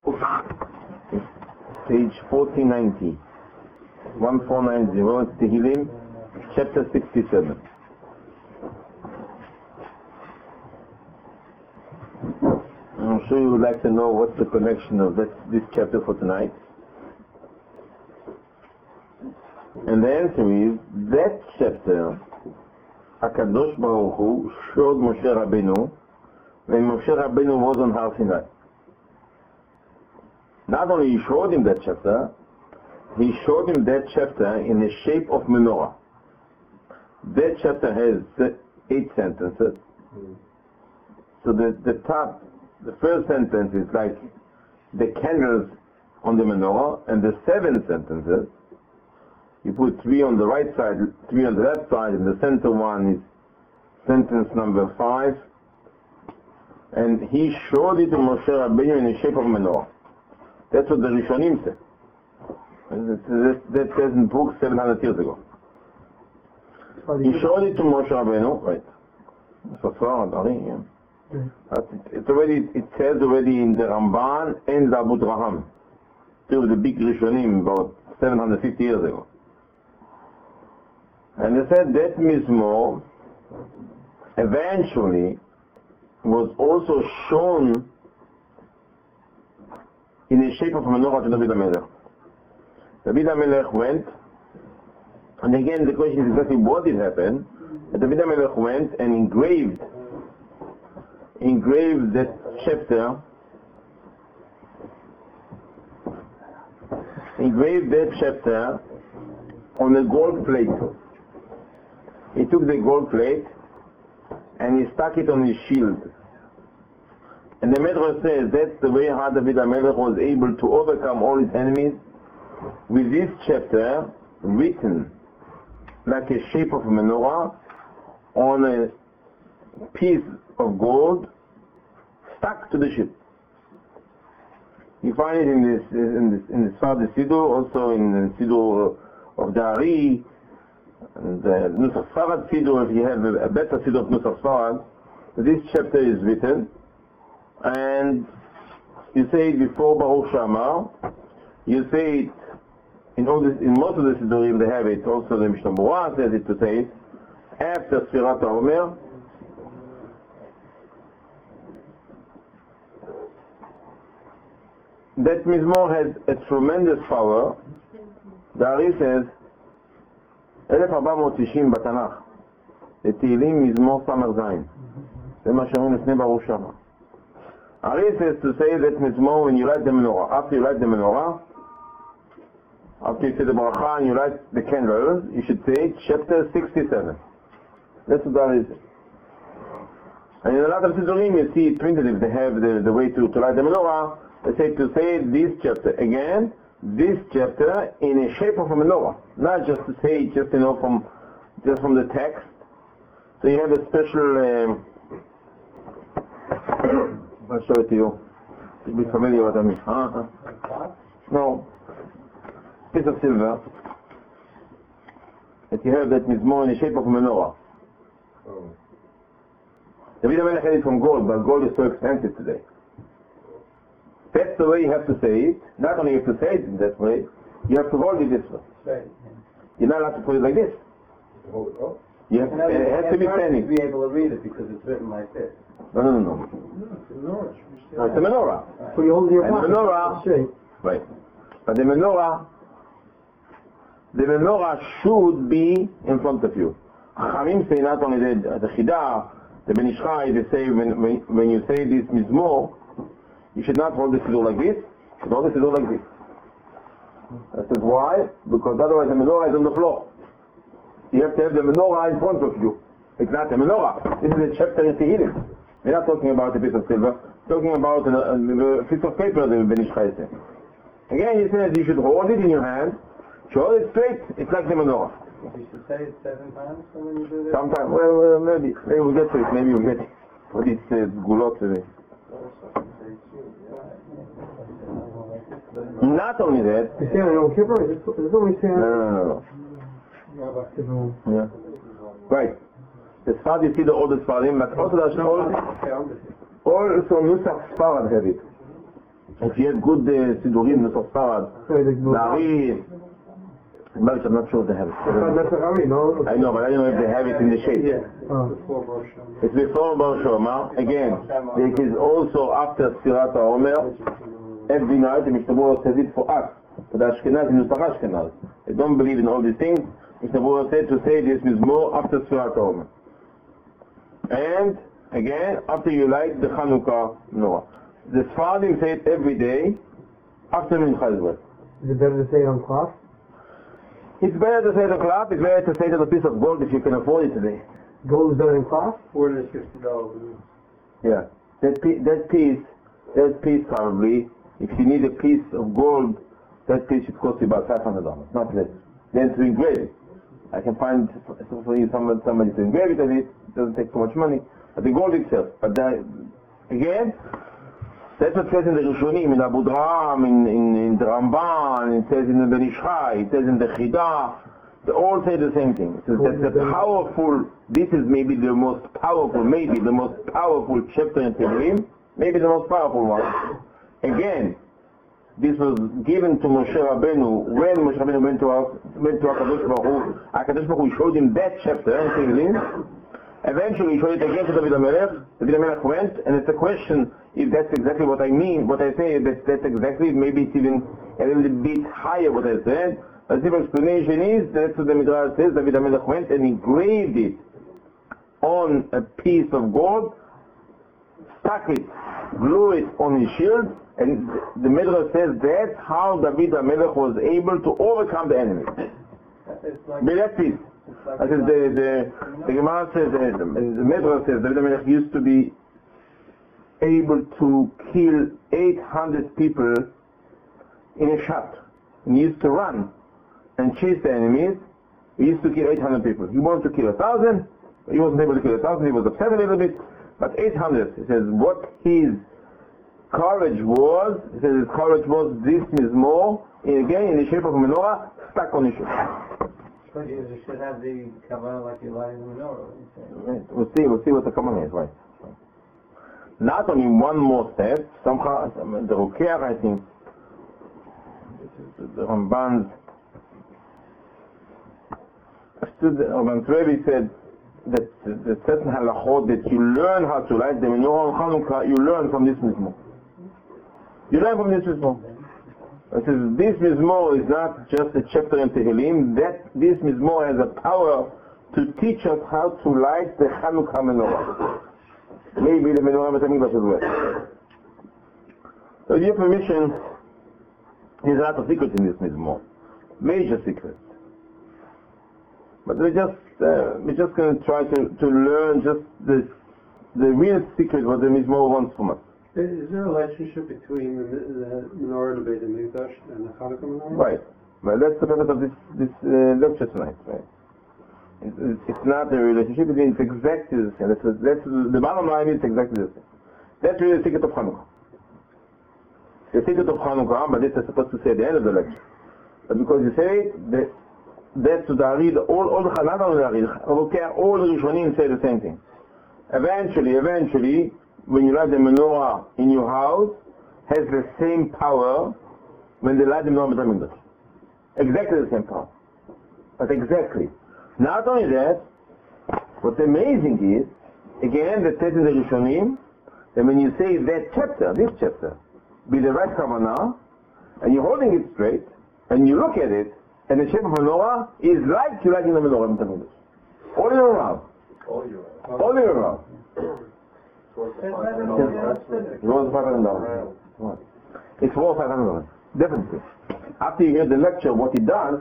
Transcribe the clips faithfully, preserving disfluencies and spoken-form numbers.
Page fourteen ninety, fourteen ninety, it's Tehillim, chapter sixty-seven. I'm sure you would like to know what's the connection of this, this chapter for tonight. And the answer is, that chapter, HaKadosh Baruch Hu showed Moshe Rabbeinu when Moshe Rabbeinu was on Har Sinai. Not only he showed him that chapter, he showed him that chapter in the shape of menorah. That chapter has eight sentences. So the, the top, the first sentence is like the candles on the menorah, and the seven sentences, you put three on the right side, three on the left side, and the center one is sentence number five. And he showed it to Moshe Rabbeinu in the shape of menorah. That's what the Rishonim said. That, that says in books seven hundred years ago. He showed it to Moshe Rabbeinu, right? It's already, it says already in the Ramban and the Abu Draham. Two of the big Rishonim about seven hundred fifty years ago. And they said that Mizmor eventually was also shown in the shape of menorah to David HaMelech. David HaMelech went, and again the question is exactly what did happen. David HaMelech went and engraved, engraved that chapter, engraved that chapter on a gold plate. He took the gold plate and he stuck it on his shield. And the Medrash says that's the way how David HaMelech was able to overcome all his enemies, with this chapter written like a shape of a menorah on a piece of gold stuck to the ship. You find it in this in this in the Sfar Siddur, also in the Siddur of the Ari, the Nusach Sfarad Siddur. If you have a, a better Siddur of Nusach Sfarad, this chapter is written. And you say it before Baruch Shamar, you say it in all this, in most of the Siddurim they have it, also the Mishnah Berurah says it to say it, after Sfirat HaOmer. That Mizmor has a tremendous power. The Ari says, אלף ארבע מאות תשעים בתנ"ך, לתהילים מזמור סמר זין. זה מה שאומרים לפני ברוך שמה. Ari says to say that Mizmor, when you write the menorah, after you write the menorah, after you say the bracha and you light the candles, you should say chapter sixty-seven. That's what Ari says. And in a lot of Siddurim you see it printed if they have the, the way to, to light the menorah, they say to say this chapter. Again, this chapter in a shape of a menorah. Not just to say it just, you know, from, just from the text. So you have a special... Um, I'll show it to you. You'll be familiar with what I mean. Uh-huh. No. Piece of silver. That you have that Mizmor in the shape of a menorah. Oh. David HaMelech had it from gold, but gold is so expensive today. That's the way you have to say it. Not only you have to say it in that way, you have to hold it this way. You're not allowed to put it like this. Hold it up? You have, it, it has to be standing. To be able to read it because it's written like this. No, no, no, no. No, it's a menorah. No, it's a menorah. So you hold your and the menorah, right. But the menorah, the menorah should be in front of you. Chachamim say not only the, the Chidah, the Ben Ish Chai, they say when, when, when you say this Mizmor, you should not hold the Siddur like this, you should hold the Siddur like this. That is why? Because otherwise the menorah is on the floor. You have to have the menorah in front of you. It's not a menorah. This is a chapter in Tehillim. We're not talking about a piece of silver. We're talking about a, a, a piece of paper that Ben Ish Chai said. Again, he says you should hold it in your hand. Hold it straight. It's like the menorah. You should say it seven times when you do that? Sometimes. Well, well, maybe. Maybe we'll get to it. Maybe we'll get it. What it says, Gulot today. Not only that. You say on Yom Kippur? Is this only saying? No, no, no, no. Yeah. Right. The Sfard, you see the oldest Sfarim, but also the all, also Nusach Sfarad have it. If you have good uh, sidurim, Nusach Sfarad, Nari, but I'm not sure if they have it. no? I know, but I don't know if they have it in the shape. Yeah. Oh. It's before Bar Shoma. Again, it is also after Sfirat HaOmer. Every night, the Mishnah Berurah says it for us, for the Ashkenaz and Nusach Ashkenaz. They don't believe in all these things. Mishnah Berurah said to say this Mizmor after Sfirat HaOmer. And again, after you light the Chanukah menorah. The Sfaradim say it every day after Mincha as well. Is it better to say it on cloth? It's better to say it on cloth, it's better to say it on a piece of gold if you can afford it today. Gold is better than cloth? four hundred fifty dollars. Yeah. That, pi- that piece, that piece probably, if you need a piece of gold, that piece should cost you about five hundred dollars, not less. Then to engrave it. I can find for you somebody, somebody to engrave it, and it doesn't take too much money. But the gold itself. But the, again, that's what says in the Rishonim, in Abu Dhram, in, in, in the Ramban, it says in the Ben Ish Chai, it says in the Chidah, they all say the same thing. It says that's a powerful, this is maybe the most powerful, maybe the most powerful chapter in Tehillim, maybe the most powerful one. Again, this was given to Moshe Rabbeinu when Moshe Rabbeinu went to our, went to HaKadosh Baruch Hu. HaKadosh Baruch Hu showed him that chapter in Tehillim. Eventually he showed it again to David HaMelech. David HaMelech went, and it's a question if that's exactly what I mean, what I say, that that's exactly, maybe it's even a little bit higher what I said. But the explanation is, that's what the Midrash says, David HaMelech went and engraved it on a piece of gold, stuck it, glue it on his shield, and the Midrash says that's how David HaMelech was able to overcome the enemy. It's like, With that piece. it's like I said the the the Gemara says uh, the, the Midrash says David HaMelech used to be able to kill eight hundred people in a shot. And he used to run and chase the enemies. He used to kill eight hundred people. He wanted to kill a thousand. He wasn't able to kill a thousand. He was upset a little bit. But eight hundred. He says what his courage was. He says his courage was this mizmor, again in the shape of a menorah stuck on his shoulder. but you should have the kavanah like you light in the menorah. Right. We'll see. We'll see what the command is. Right. Not only one more step. Somehow the Rokeach, I think, the Ramban's. The Ramban Rebbe said that the certain halachot that you learn how to light the menorah on Chanukah, you learn from this mizmor. You learn from this mizmor. It says this mizmor is not just a chapter in Tehillim. That this mizmor has a power to teach us how to light the Chanukah menorah. Maybe the menorah Betamikdash as well. So, with your permission, there's a lot of secrets in this mizmor, major secrets. But we're just uh, we're just going to try to, to learn just the the real secret what the mizmor wants from us. Is there a relationship between the, the menorah of the Beit HaMikdash and the Chanukah menorah? Right. Well, that's the purpose of this this uh, lecture tonight. Right. It's, it's, it's not a relationship. It's exactly the same. That's, that's the bottom line. Is exactly the same. That's really the secret of Hanukkah. The secret of Hanukkah, but this is supposed to say at the end of the lecture. But because you say it, that, that's the Arid, all, all the not only the Arid, okay, all the Rishonim say the same thing. Eventually, eventually, when you light the menorah in your house, has the same power when they light the menorah in the Mikdash. Exactly the same power. But exactly. Not only that, what's amazing is, again, that says in the Rishonim, that when you say that chapter, this chapter, with the right kavanah, and you're holding it straight, and you look at it, and the shape of menorah is like you lighting the menorah in the Mikdash. All year round. All year round. All year round. It's It was five hundred dollars. It's worth five hundred dollars. Definitely. After you hear the lecture, what it does.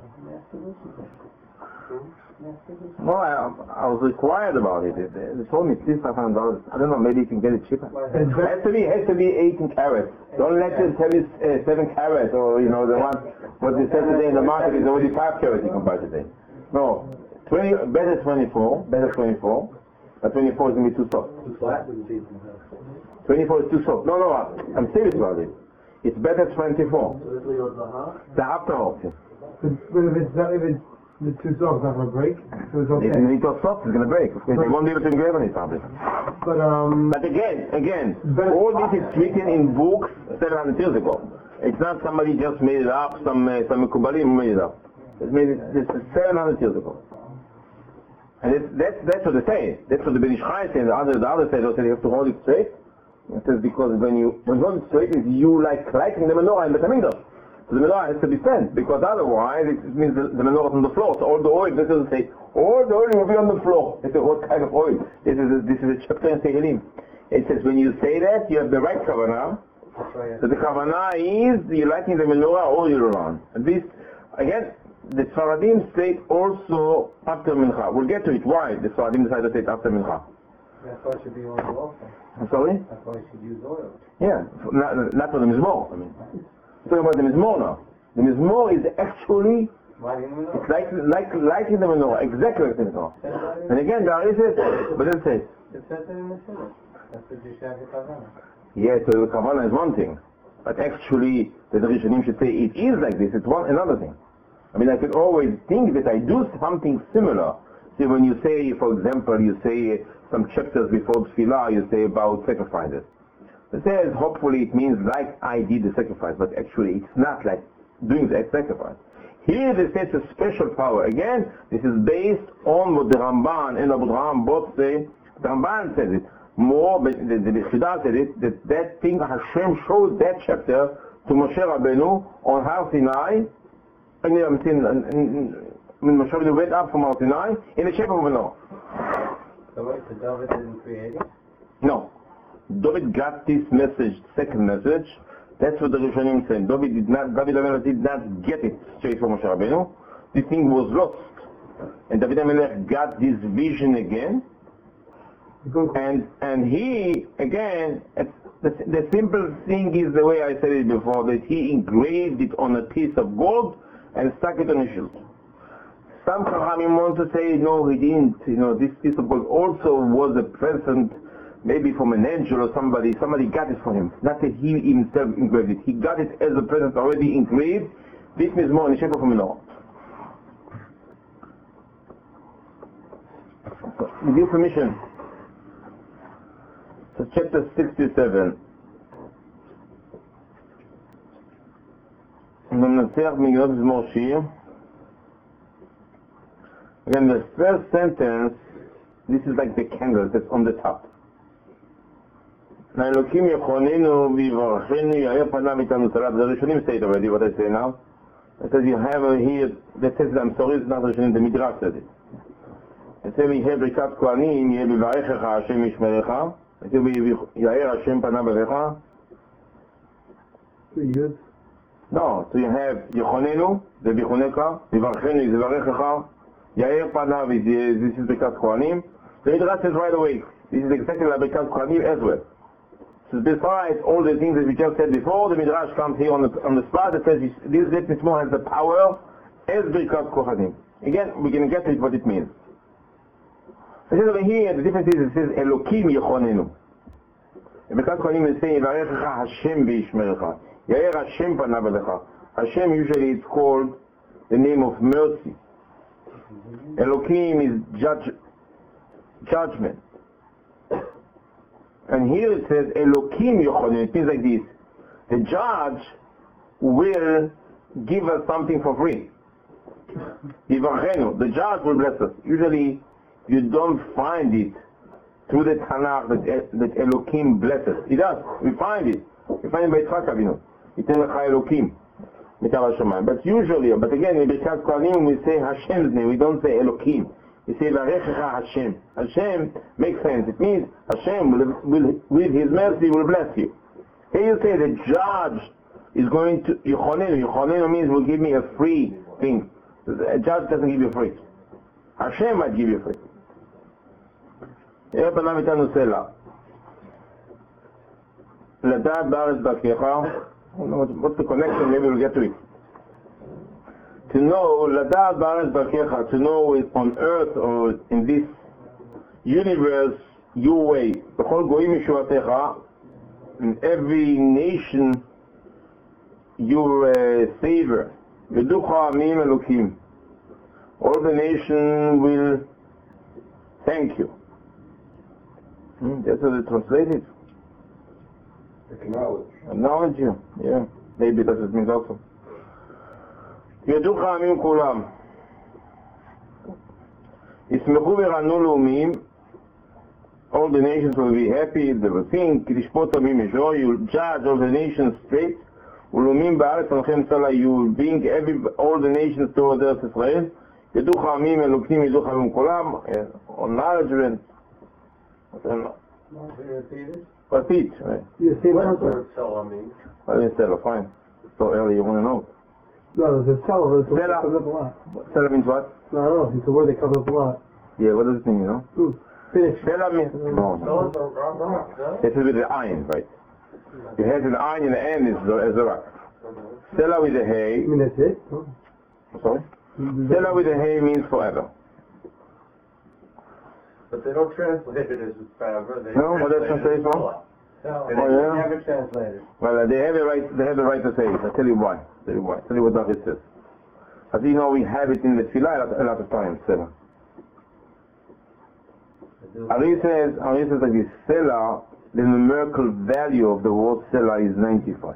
No, I, I was required about it. They, they told me it's five hundred dollars. I don't know, maybe you can get it cheaper. It has to be, it has to be eighteen carats. Don't let it tell you uh, seven carats, or you know the one what they said today in the market is already five carats you can buy today. No, twenty, better twenty-four, better twenty-four. But twenty-four is going to be too soft. twenty-four is too soft. No, no, I'm serious about it. It's better twenty-four. The half the half. But, but if it's if it's The two songs not gonna break, so it's okay. If it was soft, it's going to break. It won't be able to engrave on it probably. But um, But again, again, But- all this is written in books seven hundred years ago. It's not somebody just made it up, some uh, some Mekubalim made it up. It's made it, this is seven hundred years ago. And it's, that's, that's what they say. That's what the Ben Ish Chai says. The other, the other says, they have to hold it straight. It says because when you, when you hold it straight, is you like lighting the menorah in the Tamindot. So the menorah has to be bent, because otherwise it, it means the, the menorah is on the floor. So all the oil, this doesn't say, all the oil will be on the floor. They say, what kind of oil? This is a, this is a chapter in Tehillim. It says, when you say that, you have the right kavanah. So the kavanah is, you're lighting the menorah all year round. And this, again, the Sfaradim say it also after Mincha. We'll get to it. Why the Sfaradim decided to say it after Mincha? That's why it should be oil also. I'm sorry? That's why you should use oil. Yeah, not, not for the Mizmor. I mean, we're talking about the Mizmor now. The Mizmor is actually, Lighting the it's menorah. like, like lighting the menorah, exactly like the menorah. And again, there is it, but it says, It says it in the Shidduch. That's what you should have your kavanah. yeah, so the Kavanah is one thing, but actually, the Rishonim should say it is like this, it's one another thing. I mean, I could always think that I do something similar. See, when you say, for example, you say some chapters before Tefillah, you say about sacrifices. It says, hopefully it means like I did the sacrifice, but actually it's not like doing the sacrifice. Here they say it's a special power. Again, this is based on what the Ramban and Abu Draham both say. The Ramban says it. More, but the, the, the Chida said it, that that thing Hashem showed that chapter to Moshe Rabbeinu on Har Sinai, and I'm saying, when Moshe Rabbeinu went up from Har Sinai, in the shape of a menorah. So wait, so David didn't create it? No. David got this message, second message. That's what the Rishonim said. David did not, David HaMelech did not get it straight from Moshe Rabbeinu. This thing was lost. And David HaMelech got this vision again. And and he, again, it's, the, the simple thing is the way I said it before, that he engraved it on a piece of gold and stuck it on his shield. Some Chachamim want to say, no, he didn't. You know, this piece of gold also was a present, maybe from an angel or somebody. Somebody got it for him. Not that he himself engraved it. He got it as a present already engraved. This means more in the shape of a menorah. With your permission. So chapter sixty-seven. ננצח מגילות מזמור שיר. Again, the first sentence, this is like the candle that's on the top. לאלוקים יחוננו ויברכנו יאיר פניו איתנו צלב. The Rishonim say it already, what I say now. It says you have here, that says, I'm sorry, it's not Rishonim, the Midrash said it. It says, יהיה ברכת כהנים, יהיה בברכך השם ישמרך. It says, יאיר השם פניו אליך. Yes. No, so you have יחוננו, זה ביחונך, יברכנו, זה ברכך. יאיר פניו, this is ברכת כהנים. The Midrash says right away, this is exactly like ברכת כהנים as well. So besides all the things that we just said before, the Midrash comes here on the, on the spot that says this Beit Mitzvah has the power as Birkat Kohanim. Again, we're going to get to it, what it means. It says over here, the difference is it says Elokim Yechonenu. In Birkat Kohanim it says Yivarechecha Hashem V'Yishmerecha. Yair Hashem Panav Elecha. Hashem usually is called the name of mercy. Elokim is judge, judgment. And here it says Elokim Yochonim. It means like this: the judge will give us something for free. Yivarchenu, the judge will bless us. Usually, you don't find it through the Tanakh that, that Elokim blesses. He does. We find it. We find it by Yitzchak Avinu. Yitin lecha Elokim. But usually, but again, in Birkat Kohanim we say Hashem's name. We don't say Elokim. We say Varechecha Hashem. Hashem makes sense. It means Hashem will, will, with His mercy will bless you. Here you say the judge is going to Yochonenu. Yochonenu means will give me a free thing. A judge doesn't give you free. Hashem might give you free. יהיה פניו איתנו סלע. לדעת בארץ דרכך. What's the connection? Maybe we'll get to it. To know, לדעת בארץ דרכך, to know it on earth or in this universe, your way. בכל גויים ישועתך, in every nation, your uh, savor. ידוך עמים אלוקים. all the nation will thank you. Hmm? That's how they translate it. Acknowledge. Acknowledge you. Yeah. Maybe that's what it means also. ידעו חכמים כולם. ישמחו וירננו לאומים. All the nations will be happy, they will sing, כי תשפוט עמים ישור, you will judge all the nations straight, ולאומים בארץ אנכם סלע, you will bring every, all the nations toward ארץ ישראל, ידעו חכמים אלוקים, ידעו חכמים כולם, acknowledgement. Repeat, right? You see what? Sela means. What is Sela? Fine. So early you want to know. No, the cell is a word Sela. that comes up a lot. Sela means what? No, I don't know. It's a word that comes up a lot. Yeah, what does it mean, you know? Ooh, finish. Sela means... No, no. It's with the ayin, right? It has an ayin in the end, is as a rock. Sela with a I hay... mean, that's it? Oh. Sorry? Sela with a hay means forever. But they don't translate it as forever. They No, what does translate it it as say, Sela. Oh, They yeah? never translate it. Well, they have the right. They have the right to say it. I'll tell you why. I'll tell you why. I'll tell you what David says. As you know, we have it in the Tefillah a lot, a lot of times. Sela. Ari says, Ari says like this. Sela, the numerical value of the word Sela is ninety-five.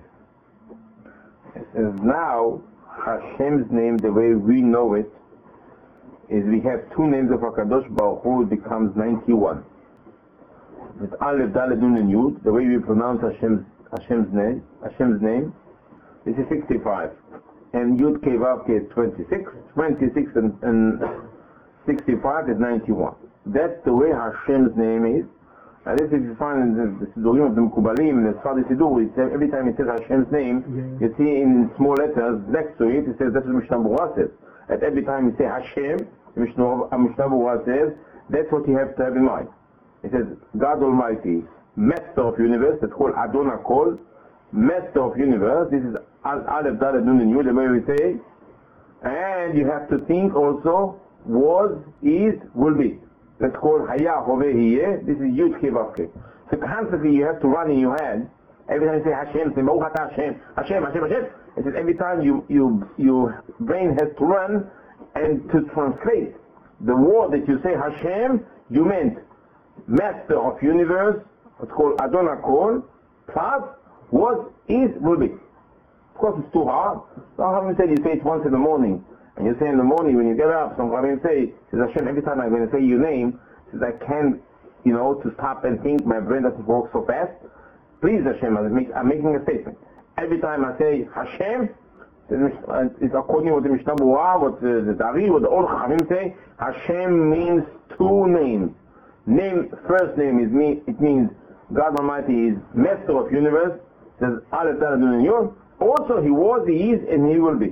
It says now Hashem's name, the way we know it, is we have two names of HaKadosh Baruch Hu. It becomes ninety-one. With Aleph, Dalet, Nun, and Yud, the way we pronounce Hashem's, Hashem's name, Hashem's name, this is sixty-five. And Yud Kei Vav Kei is twenty-six. twenty-six and, and sixty-five is ninety-one. That's the way Hashem's name is. And this, if you find in the, the Sidurim of the Mekubalim, in the Sfadi Sidur, it says, every time it says Hashem's name, Yeah. you see in small letters next to it, it says, that's what Mishnah Berurah says. At every time you say Hashem, Mishnah Berurah says, that's what you have to have in mind. It says, God Almighty, Master of Universe, that's called Adon HaKol, Master of Universe, this is Aleph, Dalet, Nun, and Yud, the way we say, and you have to think also, was, is, will be. That's called Haya, Hove, Hiye, this is Yud, Kei, Vav, Kei. So constantly you have to run in your head, every time you say Hashem, say Baruch Atah Hashem, Hashem, Hashem, Hashem, it says every time you, you, your brain has to run, and to translate the word that you say Hashem, you meant Master of Universe, it's called Adon HaKol, plus was, is, will be. Of course it's too hard. Some Chachamim say you say it once in the morning, and you say in the morning when you get up, some Chachamim say, says Hashem, every time I'm going to say your name, says I can't, you know, to stop and think, my brain doesn't work so fast. Please Hashem, I'm, make, I'm making a statement. Every time I say Hashem, it's according to what the Mishnah Berurah, what the, the Dari, what the old Chachamim say, Hashem means two names. Name, first name is me, it means God Almighty is Master of Universe, says Aleph, Dalet, Nun, and Yud. Also He was, He is, and He will be.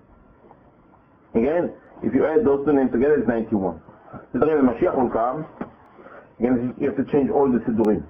Again, if you add those two names together, it's ninety-one. The Mashiach will come, again you have to change all the Sidurim.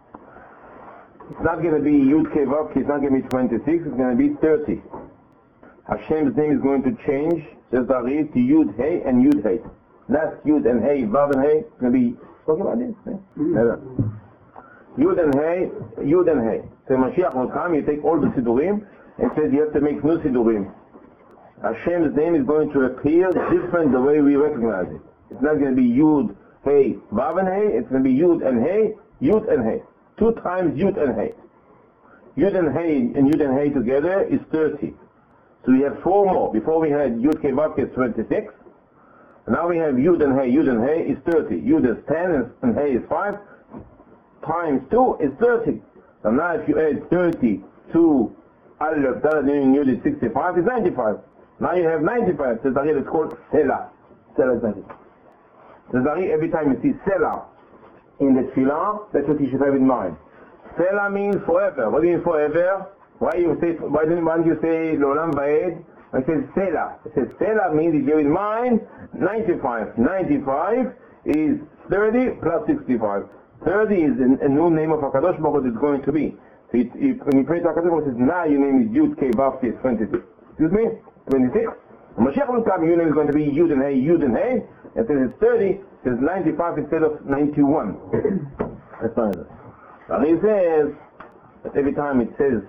It's not going to be Yud Kei Vav Kei, it's not going to be twenty-six, it's going to be thirty. Hashem's name is going to change, says Dari, to Yud Hey and Yud Hey. Last Yud and Hey, Vav and Hey, it's going to be talking about this. Mm-hmm. Yud and Hey, Yud and Hey. So Mashiach will come, you take all the Sidurim, and says you have to make new Sidurim. Hashem's name is going to appear different the way we recognize it. It's not going to be Yud, Hey, Vav and Hey, it's going to be Yud and Hey, Yud and Hey. Two times Yud and Hey. Yud and Hey and Yud and Hey together is thirty. So we have four more. Before we had Yud Kei Vav Kei is twenty-six. Now we have Yud and Hey. Yud and Hey is thirty. Yud is ten and Hey is five. Times two is thirty. So now if you add thirty to Aleph, Dalet, Nun, and Yud is sixty-five, is ninety-five. Now you have ninety-five. So it's called Sela. Sela is ninety-five. So every time you see Sela in the Tefillah, that's what you should have in mind. Sela means forever. What do you mean forever? Why you say? Why don't you say L'olam Va'ed? It says Sela. It says Sela means if you have in mind ninety-five. ninety-five is thirty plus sixty-five. thirty is a, a new name of HaKadosh Baruch Hu is going to be. So it, it, when you pray to HaKadosh Baruch Hu, it says now your name is Yud Kei Vav Kei twenty-six. Excuse me? twenty-six. When Mashiach will come, your name is going to be Yud and Hey, Yud and Hey. And since it's thirty, it says ninety-five instead of ninety-one. That's fine. But he says that every time it says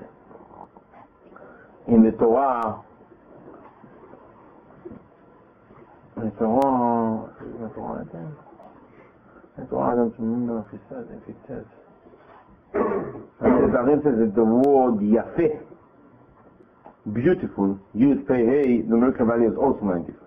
in the Torah, uh, Torah, the Torah, the Torah, I don't remember if it says, if it says. The Torah says that the word Yafeh, beautiful, Yud Pei Hey, the numerical value is also ninety-five.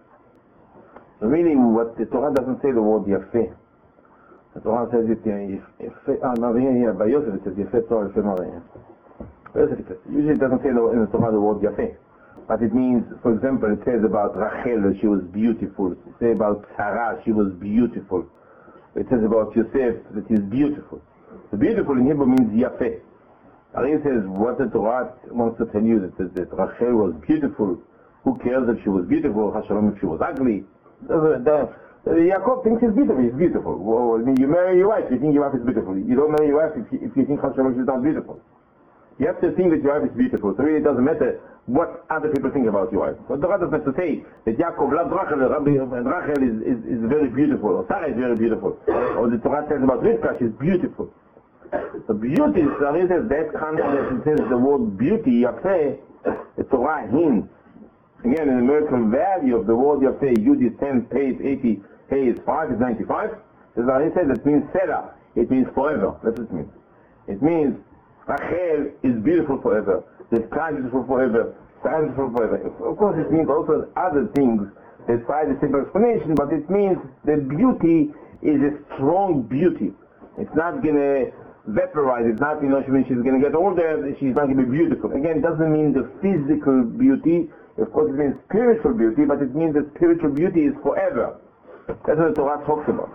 So really, what the Torah doesn't say the word Yafeh. The Torah says it, Yafeh, ah, no, here, here, by Yosef it says Yafeh Torah, Yafeh Mareh. Yosef it says, usually it doesn't say in the Torah the word Yafeh. But it means, for example, it says about Rachel that she was beautiful. It says about Sarah, she was beautiful. It says about Yosef that he's beautiful. The beautiful in Hebrew means Yafeh. Ari says what the Torah wants to tell you, that says that Rachel was beautiful. Who cares if she was beautiful? Hashalom if she was ugly. The, the, the, Yaakov thinks he's beautiful. He's beautiful. Well, I mean, you marry your wife, you think your wife is beautiful. You don't marry your wife if you, if you think Hashalom she's not beautiful. You have to think that your wife is beautiful. So really it doesn't matter what other people think about your wife. But the Torah doesn't have to say that Yaakov loved Rachel and Rachel is, is, is very beautiful, or Sarah is very beautiful. Or the Torah says about Rivka, she's beautiful. So beauty, so it says that concept, it says the word beauty, Yafeh, the Torah hints. Again, the numerical value of the word Yafeh, Yud is ten, Pei is eighty, Hey is five, is ninety-five. So it says that means Sarah, it means forever. That's what it means. It means Rachel is beautiful forever. The sky is beautiful forever. Sarah is beautiful forever. Of course, it means also other things despite the simple explanation, but it means that beauty is a strong beauty. It's not going to vaporize. It's not, you know, she means she's going to get older, she's not going to be beautiful. Again, it doesn't mean the physical beauty. Of course, it means spiritual beauty, but it means that spiritual beauty is forever. That's what the Torah talks about.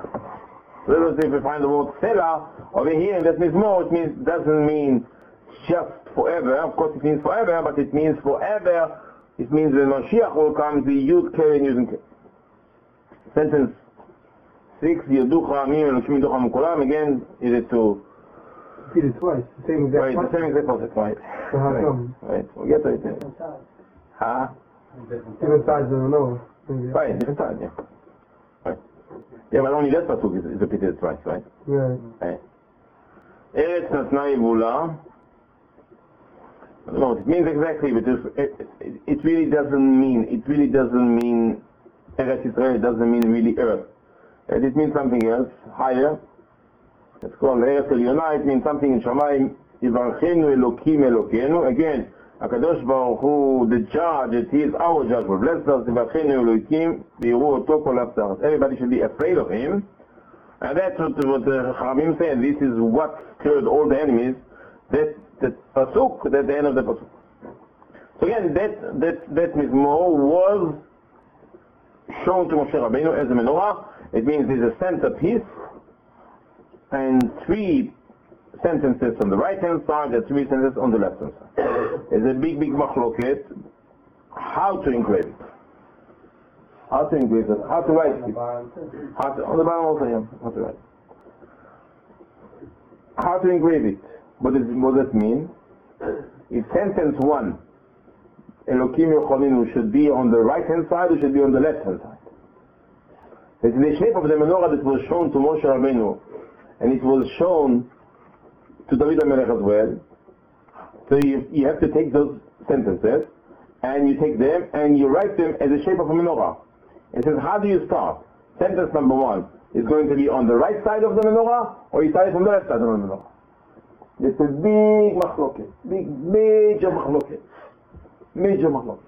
So if we find the word Selah over here, that means more, it means, doesn't mean just forever. Of course it means forever, but it means forever. It means when Mashiach will come, the Yud K and Yud K. Sentence six, Yeducha Amim Elokim Yeducha Mukulam, again, is it to... Repeat it twice, the same exact Right, the same exact process, right. So how Right, come? right, we'll get to it then. Huh? Different sides of the nose. Maybe. Right, different side, yeah. Right. Yeah, but only that pasuk is, is repeated twice, right? Right. Right. Eretz Natna Yevula. No, it means exactly, but it, it, it really doesn't mean, it really doesn't mean Eretz Yisrael, it doesn't mean really earth. It means something else, higher. It's called Eretz Elionah, it means something in Shamayim, Yivarchenu Elokim Elokenu. Again, HaKadosh Baruch Hu, the judge, it is our judge, will bless us, Yivarchenu Elokim, Viru Oto Kol Haftarot. Everybody should be afraid of him. And that's what, what the Chachamim said, this is what scared all the enemies, that that pasuk, at the end of the pasuk. So again, that that that mizmor was shown to Moshe Rabbeinu as a menorah. It means there's a centerpiece and three sentences on the right hand side and three sentences on the left hand side. There's a big, big machloket how to engrave it. How to engrave it, how to write it. How to, on the bottom also, yeah, how to write it. How to engrave it. What does, what does that mean? If sentence one, Elokim Yocholinu, should be on the right hand side or should be on the left hand side? It's in the shape of the menorah that was shown to Moshe Rabbeinu, and it was shown to David HaMelech as well. So you, you have to take those sentences, and you take them, and you write them as the shape of a menorah. It says, how do you start? Sentence number one is going to be on the right side of the menorah, or you start it from the left side of the menorah. It's a big machloket, big, major machloket, major machloket.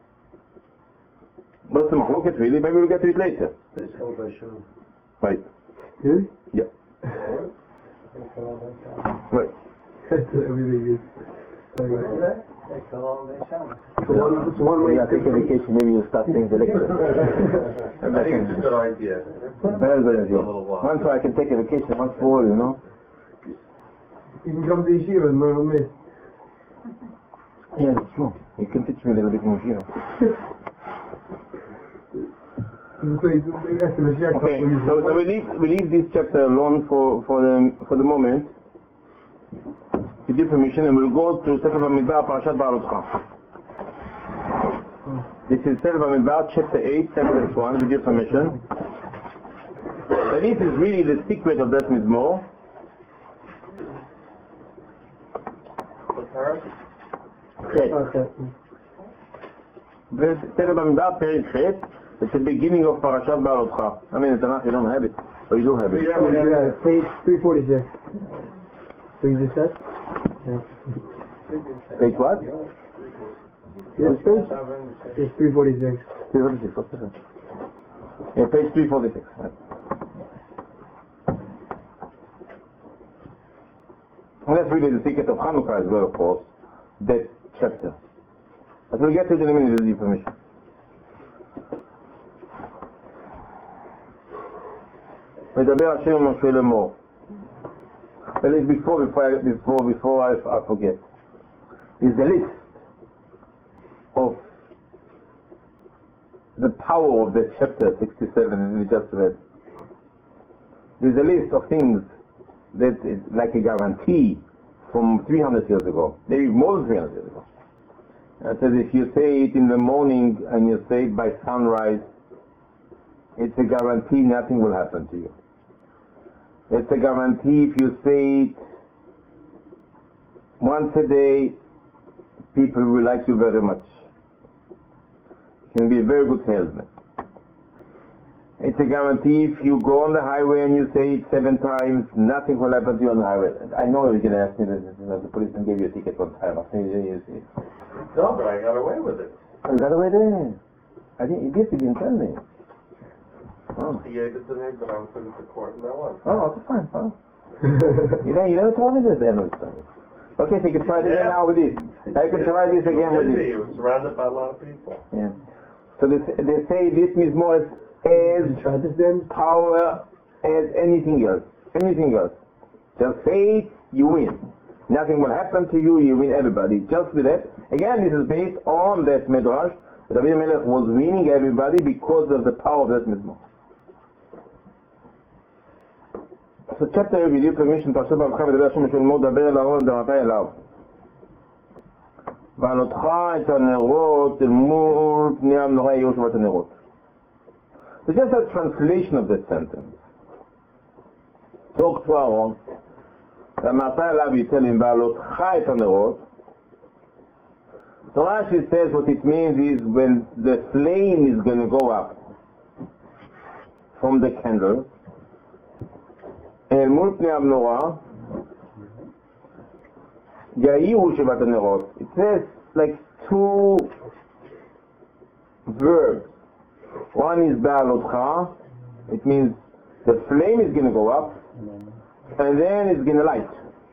What's the machloket really? Maybe we'll get to it later. Right. Really? Yeah. Right. Everything is... Like, It's a long day shower. so one, it's one way Yeah, to take a vacation, maybe you'll start things the lecture. I think it's a good idea. Very good idea. A little while. Once I can take a vacation once for all, you know. You can come to Yeshiva and learn with me. Yeah, that's true. You can teach me a little bit more here. Okay, Okay, so, so we leave we leave this chapter alone for for the for the moment. With your permission, and we'll go to Sefer Bamidbar, Parashat Ba'alotcha. This is Sefer Bamidbar, chapter eight, sentence one. With your permission. So this is really the secret of that mizmor. חטא. Okay. וספר במדבר פרק חטא, It's the beginning of Parashat Baalotcha. I mean, in Tanakh you don't have it, but you do have it. Yeah, we have it. Page three forty-six. So you just said? Yeah. Page what? Yes, page? Page three forty-six. three forty-six, what's that? Yeah, page three forty-six. Right. And that's really the secret of Hanukkah as well, of course, that chapter. But we'll get to it in a minute with your permission. מדבר השם משה לאמור. But before, before, before, before I, I forget, is the list of the power of the chapter sixty-seven that we just read. There's a list of things that is like a guarantee from three hundred years ago, maybe more than three hundred years ago. It says if you say it in the morning and you say it by sunrise, it's a guarantee nothing will happen to you. It's a guarantee if you say it once a day, people will like you very much. You can be a very good salesman. It's a guarantee if you go on the highway and you say it seven times, nothing will happen to you on the highway. I know you're going to ask me that, that the policeman gave you a ticket one time. I think you see. No, but I got away with it. You got away there. I didn't, you didn't tell me. Oh. He gave it to me, but I was put it to court, and that was. Oh, that's fine, fine. you know, you never told me this then. Okay, so you can try it again Yeah. now with this. Now you can try this again with He this. was surrounded by a lot of people. Yeah. So they, they say this mizmor as Try this then? power as anything else. Anything else. Just say it, you win. Nothing will happen to you, you win everybody. Just with that. Again, this is based on that Midrash. David Melech was winning everybody because of the power of that mizmor. So chapter with your permission, פרשת ברכך מדבר השם של מות דבר אל אהרון ודמתי אליו. ועלותך את הנרות אל מול פני המנורה יהיו שבת הנרות. So just a translation of that sentence. Talk to Aaron, ואמרת אליו יצא להם ועלותך את הנרות. So Rashi says what it means is when the flame is going to go up from the candle, אל מול פני המנורה יאירו שבת הנרות. It says like two verbs. One is בעלותך, it means the flame is going to go up and then it's going to light.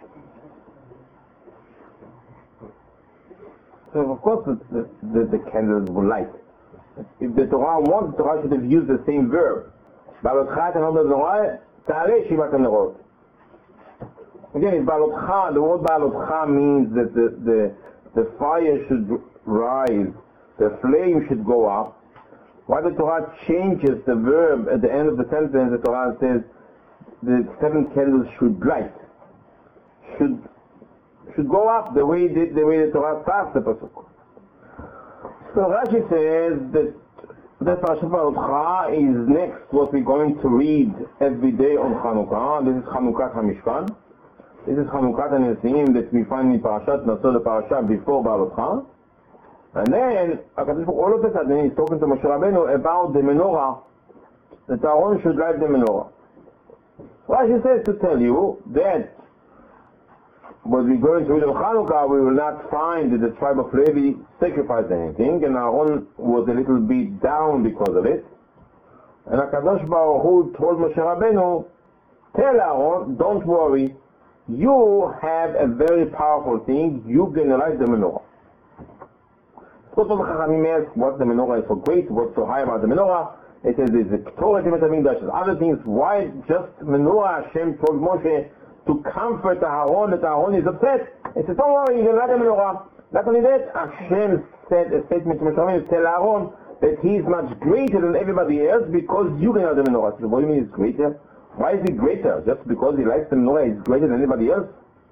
So of course the, the, the, the candles will light. If the Torah wants, the Torah should have used the same verb. בעלותך את הנרות במנורה תעלה שבעת הנרות. Again, it's בעלותך. The word בעלותך means that the, the, the fire should rise, the flame should go up. Why the Torah changes the verb at the end of the sentence, the Torah says the seven candles should light, should should go up the way the, the way the Torah starts the pasuk. So Rashi says that the Parashat Baalotcha is next what we're going to read every day on Chanukah. This is Chanukat HaMishkan. This is Chanukat HaNesiim that we find in Parashat Naso, the Parashat before Baalotcha. And then, all of a sudden, he's talking to Moshe Rabbeinu about the menorah, that Aaron should light the menorah. Rashi says to tell you that what we're going to read on Chanukah, we will not find that the tribe of Levi sacrificed anything, and Aaron was a little bit down because of it. And HaKadosh Baruch Hu told Moshe Rabbeinu, tell Aaron, don't worry, you have a very powerful thing, you're going to light the menorah. So the Chachamim ask what the menorah is so great, what's so high about the menorah. It says there's a Torah, there's other things. Why just menorah? Hashem told Moshe to comfort Aaron that Aaron is upset. He said, don't worry, you can light the menorah. Not only that, Hashem said a statement to Moshe Rabbeinu, tell Aaron that he is much greater than everybody else because you can light the menorah. So what do you mean he's greater? Why is he greater? Just because he lights the menorah, he's greater than anybody else?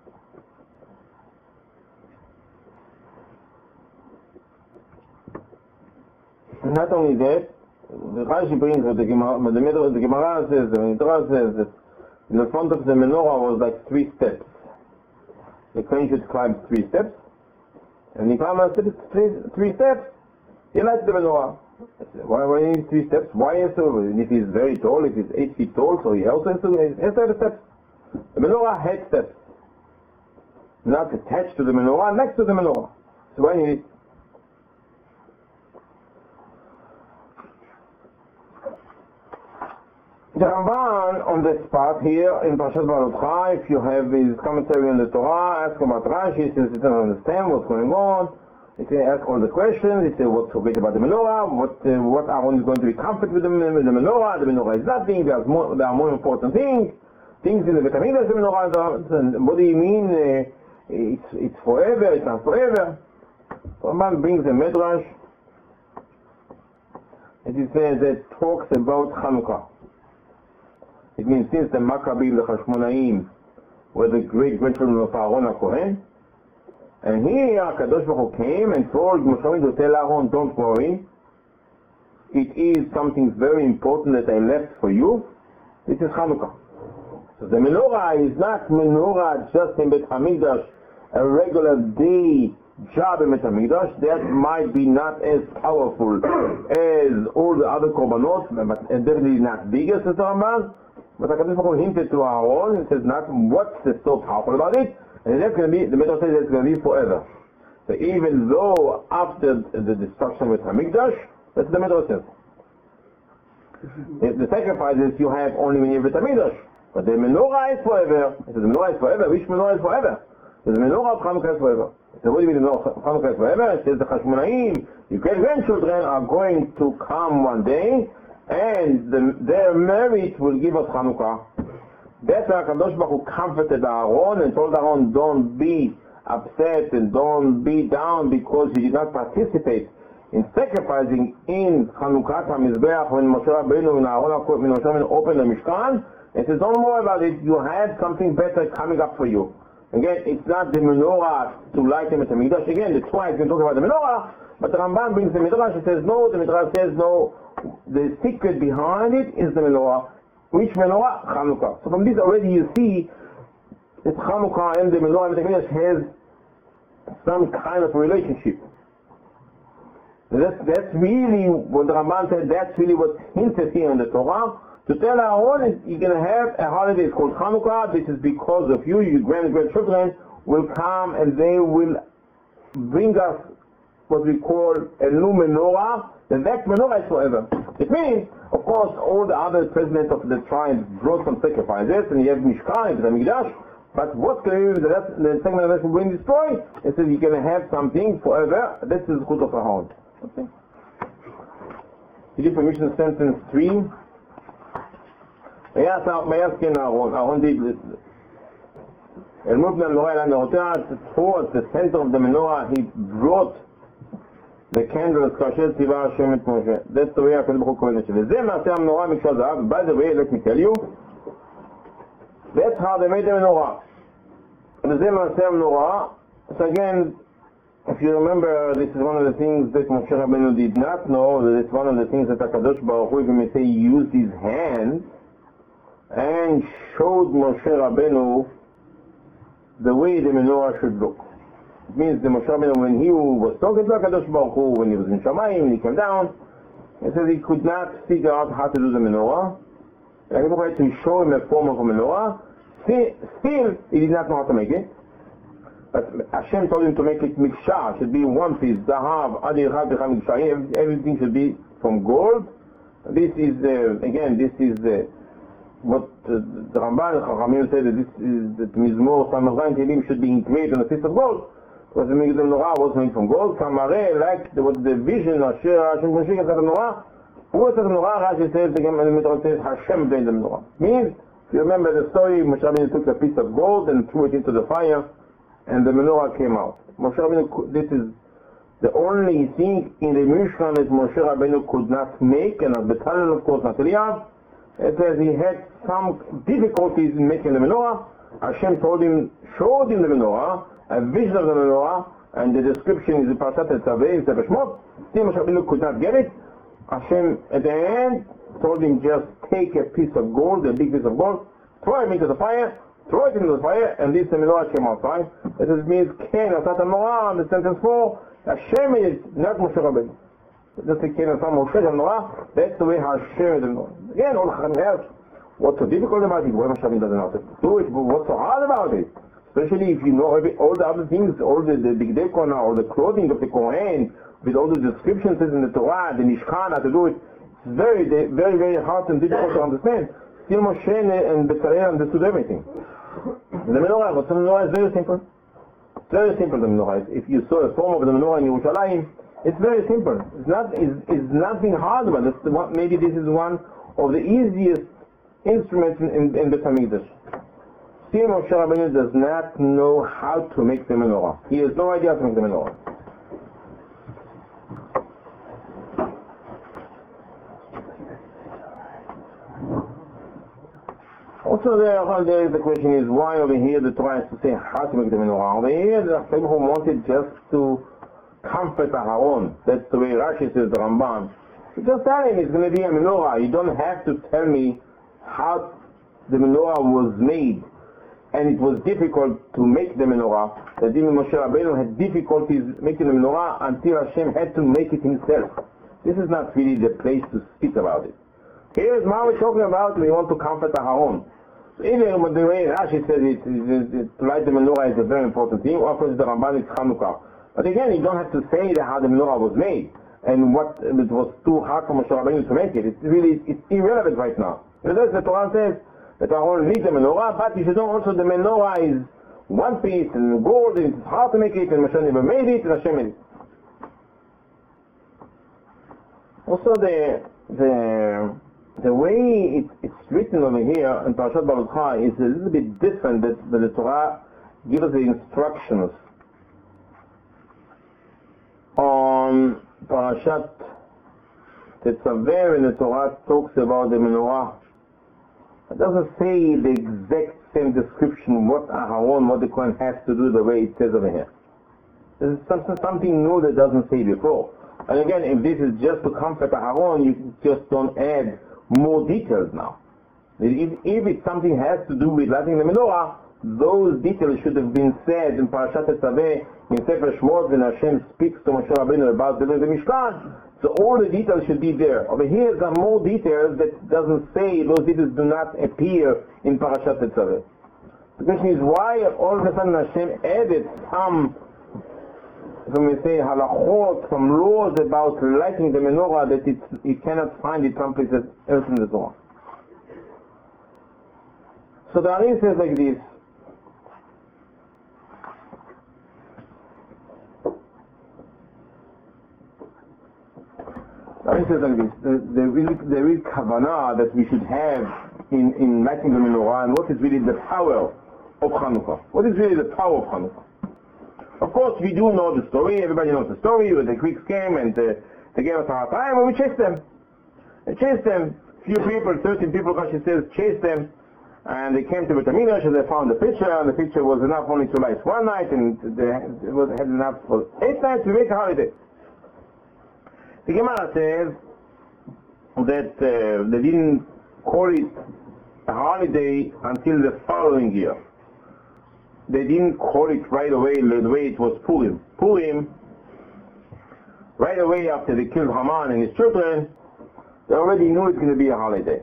Not only that, the Rashi brings what the Gemara, the Midrash, the Gemara says, the Midrash says that in the front of the menorah was like three steps. The Kohen should climb three steps, and he climbs three, three steps, he lights the menorah. Why, why is three steps? Why is so? If he's very tall, if he's eight feet tall, so he also has to, has to have steps. The menorah had steps. Not attached to the menorah, next to the menorah. So why need it? The Ramban on the spot here in Parashat Balutcha, if you have his commentary on the Torah, ask about Rashi, he says he doesn't understand what's going on. He says ask all the questions. He says what's so great about the menorah, what uh, what Aaron is going to be comforted with the, with the menorah. The menorah is nothing. There's more, there are more important things. Things in the Beit HaMikdash, the menorah. What do you mean? Uh, it's it's forever. It's not forever. Ramban brings a midrash. It is says that talks about Chanukah. It means since the Maccabim, the Hashmonaim, were the great-grandchildren of Aaron HaKohen, and here Kadosh Baruch Hu came and told Moshe Rabbeinu to tell Aaron, don't worry, it is something very important that I left for you. This is Chanukah. So the menorah is not menorah just in Beit HaMikdash, a regular day job in Beit HaMikdash. That might be not as powerful as all the other korbanot, but definitely not bigger, says the Ramban. But HaKadosh Baruch Hu hinted to Aaron and says not what's so powerful about it, and that's going to be, the Midrash says it's going to be forever. So even though after the destruction with HaMikdash, that's the Midrash says. The, the sacrifices you have only when you have HaMikdash, but the menorah is forever. It says the menorah is forever. Which menorah is forever? So the menorah of Chanukah is forever. So what do you mean the menorah of Chanukah is forever? It says the Hashmonaim, your great-grandchildren, are going to come one day, and the, their merit will give us Chanukah. That's why HaKadosh Baruch Hu comforted Aaron and told Aaron, don't be upset and don't be down because you did not participate in sacrificing in Chanukah HaMizbeach when Moshe Rabbeinu and Aaron when Moshe Rabbeinu opened the Mishkan. It says, don't worry about it, you have something better coming up for you. Again, it's not the menorah to light him at the Mikdash. Again, that's why it's going to talk about the menorah, but the Ramban brings the Midrash and says, no, the Midrash says, no, the secret behind it is the menorah. Which menorah? Chanukah. So from this already you see that Chanukah and the menorah and the Mikdash has some kind of relationship. That's, that's really what the Ramban said, that's really what hinted here in the Torah. To tell Aaron, you're going to have a holiday, it's called Chanukah, this is because of you, your grand-grandchildren will come and they will bring us what we call a new menorah, and that menorah is forever. It means, of course, all the other presidents of the tribes brought some sacrifices, and you have Mishkan, and the Mikdash, but what's going to be the, rest, the second that will be destroyed? It says you're going to have something forever. This is Chut of Aaron. Okay. You give permission to sentence three. ויעסקן אהרון, אהרון did אל מול פני המנורה אל הנורותיה, towards the center of the menorah, he brought the candles כאשר ציווה השם את משה. That's the way הקדוש ברוך הוא קורא את זה. וזה מעשה המנורה מקשה זהב. By the way, let me tell you, that's how they made the menorah. וזה מעשה המנורה. So again, if you remember, this is one of the things that Moshe Rabbeinu did not know, that it's one of the things that HaKadosh Baruch Hu, if you may say, used his hands and showed Moshe Rabbeinu the way the menorah should look. It means that Moshe Rabbeinu, when he was talking to HaKadosh Baruch Hu, when he was in Shamayim, when he came down, he said he could not figure out how to do the menorah. HaKadosh Baruch Hu had to show him a form of a menorah. Still, he did not know how to make it. But Hashem told him to make it mikshah, should be one piece, zahav, adi echad b'chad mikshah, everything should be from gold. This is, uh, again, this is uh, what uh, the Ramban and Chachamim said, that this is, that Mizmor Samazan Tehillim should be engraved on a piece of gold. Because the Migdal Norah was made from gold. Kamare, like the, what the vision of Hashem Moshe at the Norah, who was at the Norah, Rashi says, again, and the Midrash says, Hashem made the Norah. Means, if you remember the story, Moshe Rabbeinu took a piece of gold and threw it into the fire, and the menorah came out. Moshe Rabbeinu, this is the only thing in the Mishkan that Moshe Rabbeinu could not make, and not Betzalel, of course, not Eliyav. It says he had some difficulties in making the menorah. Hashem told him, showed him the menorah, a vision of the menorah, and the description is the Parashat Tetzaveh, Sefer Shmot. Still Moshe Rabbeinu could not get it. Hashem, at the end, told him just take a piece of gold, a big piece of gold, throw it into the fire, throw it into the fire, and this menorah came outside. This means Ken, Asat HaMorah, the sentence four, Hashem is not Moshe Rabbeinu. Just like in some said the Menorah, that's the way Hashem is the Menorah. Again, all the Chachamim have, what's so difficult about it? Why Hashem doesn't know how to do it? But what's so hard about it? Especially if you know every, all the other things, all the, the big dekona, or the clothing of the Kohen, with all the descriptions in the Torah, the Mishkan, how to do it. It's very, very, very hard and difficult to understand. Still Moshe and Bezalel understood everything. The Menorah, the Menorah is very simple. It's very simple, the Menorah. If you saw a form of the Menorah in Yerushalayim, it's very simple. It's not, it's, it's nothing hard about it. It's one, maybe this is one of the easiest instruments in, in, in the Hamikdash. Still Moshe Rabbeinu does not know how to make the Menorah. He has no idea how to make the Menorah. Also there, there the question is why over here the Torah has to say how to make the menorah. Over here the people who wanted just to comfort Aharon. That's the way Rashi says the Ramban. You just tell him it's going to be a menorah. You don't have to tell me how the menorah was made. And it was difficult to make the menorah. That even Moshe Rabbeinu had difficulties making the menorah until Hashem had to make it himself. This is not really the place to speak about it. Here's what we're talking about. We want to comfort Aharon. Even the way Rashi says it, it, it, to light the menorah is a very important thing. Of course, the Ramban is Chanukah. But again, you don't have to say that how the menorah was made and what it was too hard for Moshe Rabbeinu to make it. It's really it's irrelevant right now. Because the Torah says that Aaron needs the menorah, but you should know also the menorah is one piece and gold, and it's hard to make it, and Moshe never made it, and Hashem made it. Also, the the The way it, it's written over here in Parashat Baruch Ha is a little bit different that, that the Torah gives us the instructions. On Parashat Tetzaveh, when the Torah talks about the menorah, it doesn't say the exact same description what Aharon, what the Kohen has to do the way it says over here. This is something, something new that doesn't say before. And again, if this is just to comfort Aharon, you just don't add more details now. If, if it something has to do with lighting the menorah, those details should have been said in Parashat Tetzaveh, in Sefer Shmot, when Hashem speaks to Moshe Rabbeinu about the Mishkan. So all the details should be there. Over here, there are more details that doesn't say, those details do not appear in Parashat Tetzaveh. The question is why all of a sudden Hashem added some, when we say halachot, some laws about lighting the menorah that it, it cannot find it someplace else in the Torah. So the Ari says like this. The Ari says like this. The, the, real, the real kavanah that we should have in, in lighting the menorah, and what is really the power of Chanukah. What is really the power of Chanukah? Of course, we do know the story. Everybody knows the story. The Greeks came and uh, they gave us a hard time, and we chased them. They chased them. Few people, thirteen people, Rashi says, chased them, and they came to Beit HaMikdash and they found the pitcher, and the pitcher was enough only to light one night, and they it was had enough for eight nights to make a holiday. The Gemara says that uh, they didn't call it a holiday until the following year. They didn't call it right away the way it was Purim. Purim, right away after they killed Haman and his children, they already knew it's going to be a holiday.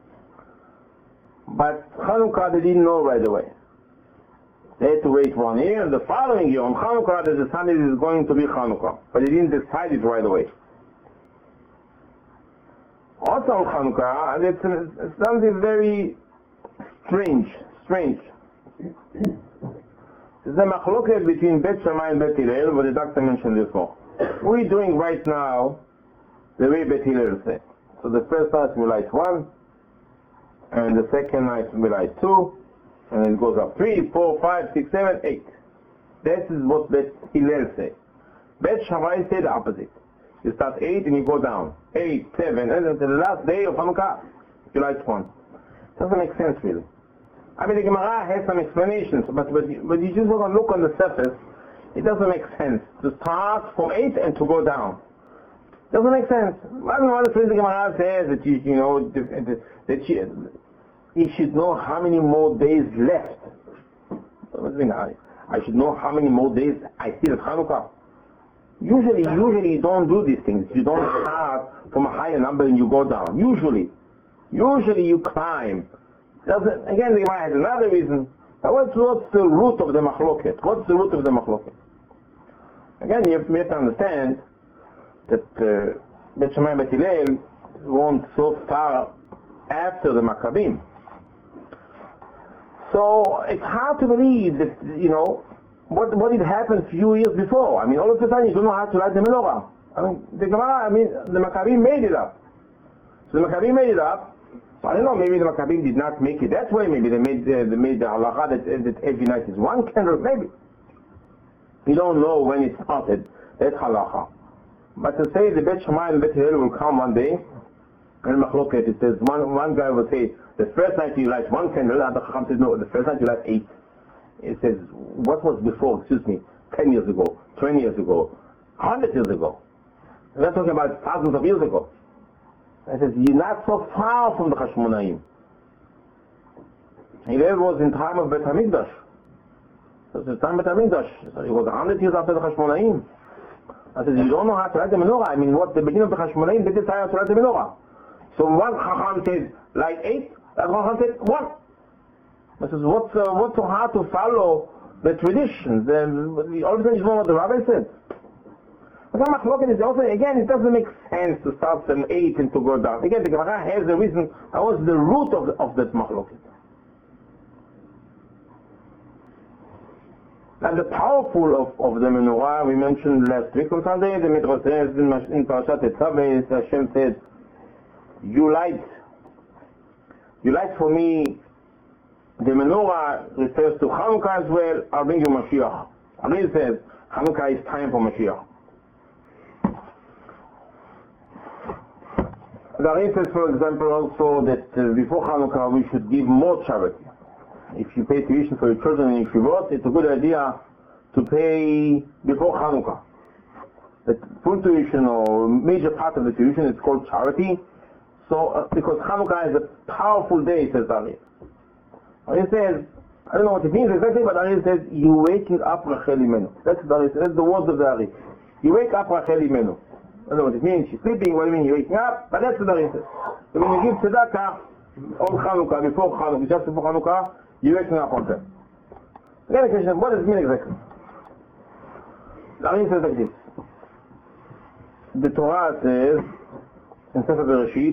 But Chanukah they didn't know right away. They had to wait one year, and the following year on Chanukah they decided it is going to be Chanukah. But they didn't decide it right away. Also on Chanukah, it's, it's something very strange, strange. There's a machloket between Bet Shammai and Bet Hillel, what the doctor mentioned before. We're doing right now the way Bet Hillel said. So the first night we light one, and the second night we light two, and it goes up three, four, five, six, seven, eight. This is what Bet Hillel said. Bet Shammai said the opposite. You start eight and you go down. Eight, seven, and until the last day of Hanukkah, you light one. Doesn't make sense really. I mean, the Gemara has some explanations, but, but, but you just want to look on the surface, it doesn't make sense to start from eight and to go down. Doesn't make sense. I don't know what the Gemara says that you, you know, that you, you should know how many more days left. I, I should know how many more days I still have Hanukkah. Usually, usually you don't do these things. You don't start from a higher number and you go down. Usually. Usually you climb. Doesn't, again, the Gemara has another reason. But what's, what's the root of the machloket? What's the root of the machloket? Again, you have, you have to understand that uh, Bet Shammai and Bet Hillel weren't so far after the Maccabim. So it's hard to believe that, you know, what what had happened a few years before. I mean, all of a sudden you don't know how to light the menorah. I mean, the Gemara, I mean, the Maccabim made it up. So the Maccabim made it up. I don't know, maybe the Maccabim did not make it that way. Maybe they made uh, they made the halacha that, that every night is one candle. Maybe. We don't know when it started, that halacha. But to say the Bet Shammai and Bet Hillel will come one day, and machloket, it says, one, one guy will say, the first night you light one candle, and the Chacham says, no, the first night you light eight. It says, what was before, excuse me, ten years ago, twenty years ago, one hundred years ago? And we're talking about thousands of years ago. It says, you're not so far from the Hashmonaim. Hillel was in time of Bet HaMikdash. So it's time of Bet HaMikdash. So it was one hundred years after the Hashmonaim. I said, you don't know how to light the menorah. I mean, what the beginning of the Hashmonaim, they decided how to light the menorah. So one Chacham says, light eight, that Chacham says, one. I says, what's, uh, what's so hard to follow the traditions? The, all of a sudden you know what the Rabbi said. But that machloket is also, again, it doesn't make sense to start from eight and to go down. Again, the Gemara has a reason, that was the root of, the, of that machloket. And the powerful of, of the menorah, we mentioned last week on Sunday, the Midrash says in, in Parashat Tetzaveh, Hashem says, you light, you light for me, the menorah refers to Hanukkah as well, I'll bring you Mashiach. Abel says, Hanukkah is time for Mashiach. The Ari says, for example, also that uh, before Hanukkah we should give more charity. If you pay tuition for your children in Yeshivot, it's a good idea to pay before Hanukkah. The full tuition or major part of the tuition is called charity. So, uh, because Hanukkah is a powerful day, says Ari. Ari says, I don't know what it means exactly, but Ari says, you're waking up Rachel Imenu. That's the Ari, that's the words of the Ari. You wake up Rachel Imenu. I don't know what it means, she's sleeping, what do you mean, you're waking up? But that's what Ari says. So when you give tzedakah on Hanukkah, before Hanukkah, just before Hanukkah, you're waking up on them. Again, the question, what does it mean exactly? Ari says like this. The Torah says, in Sefer Bereshit,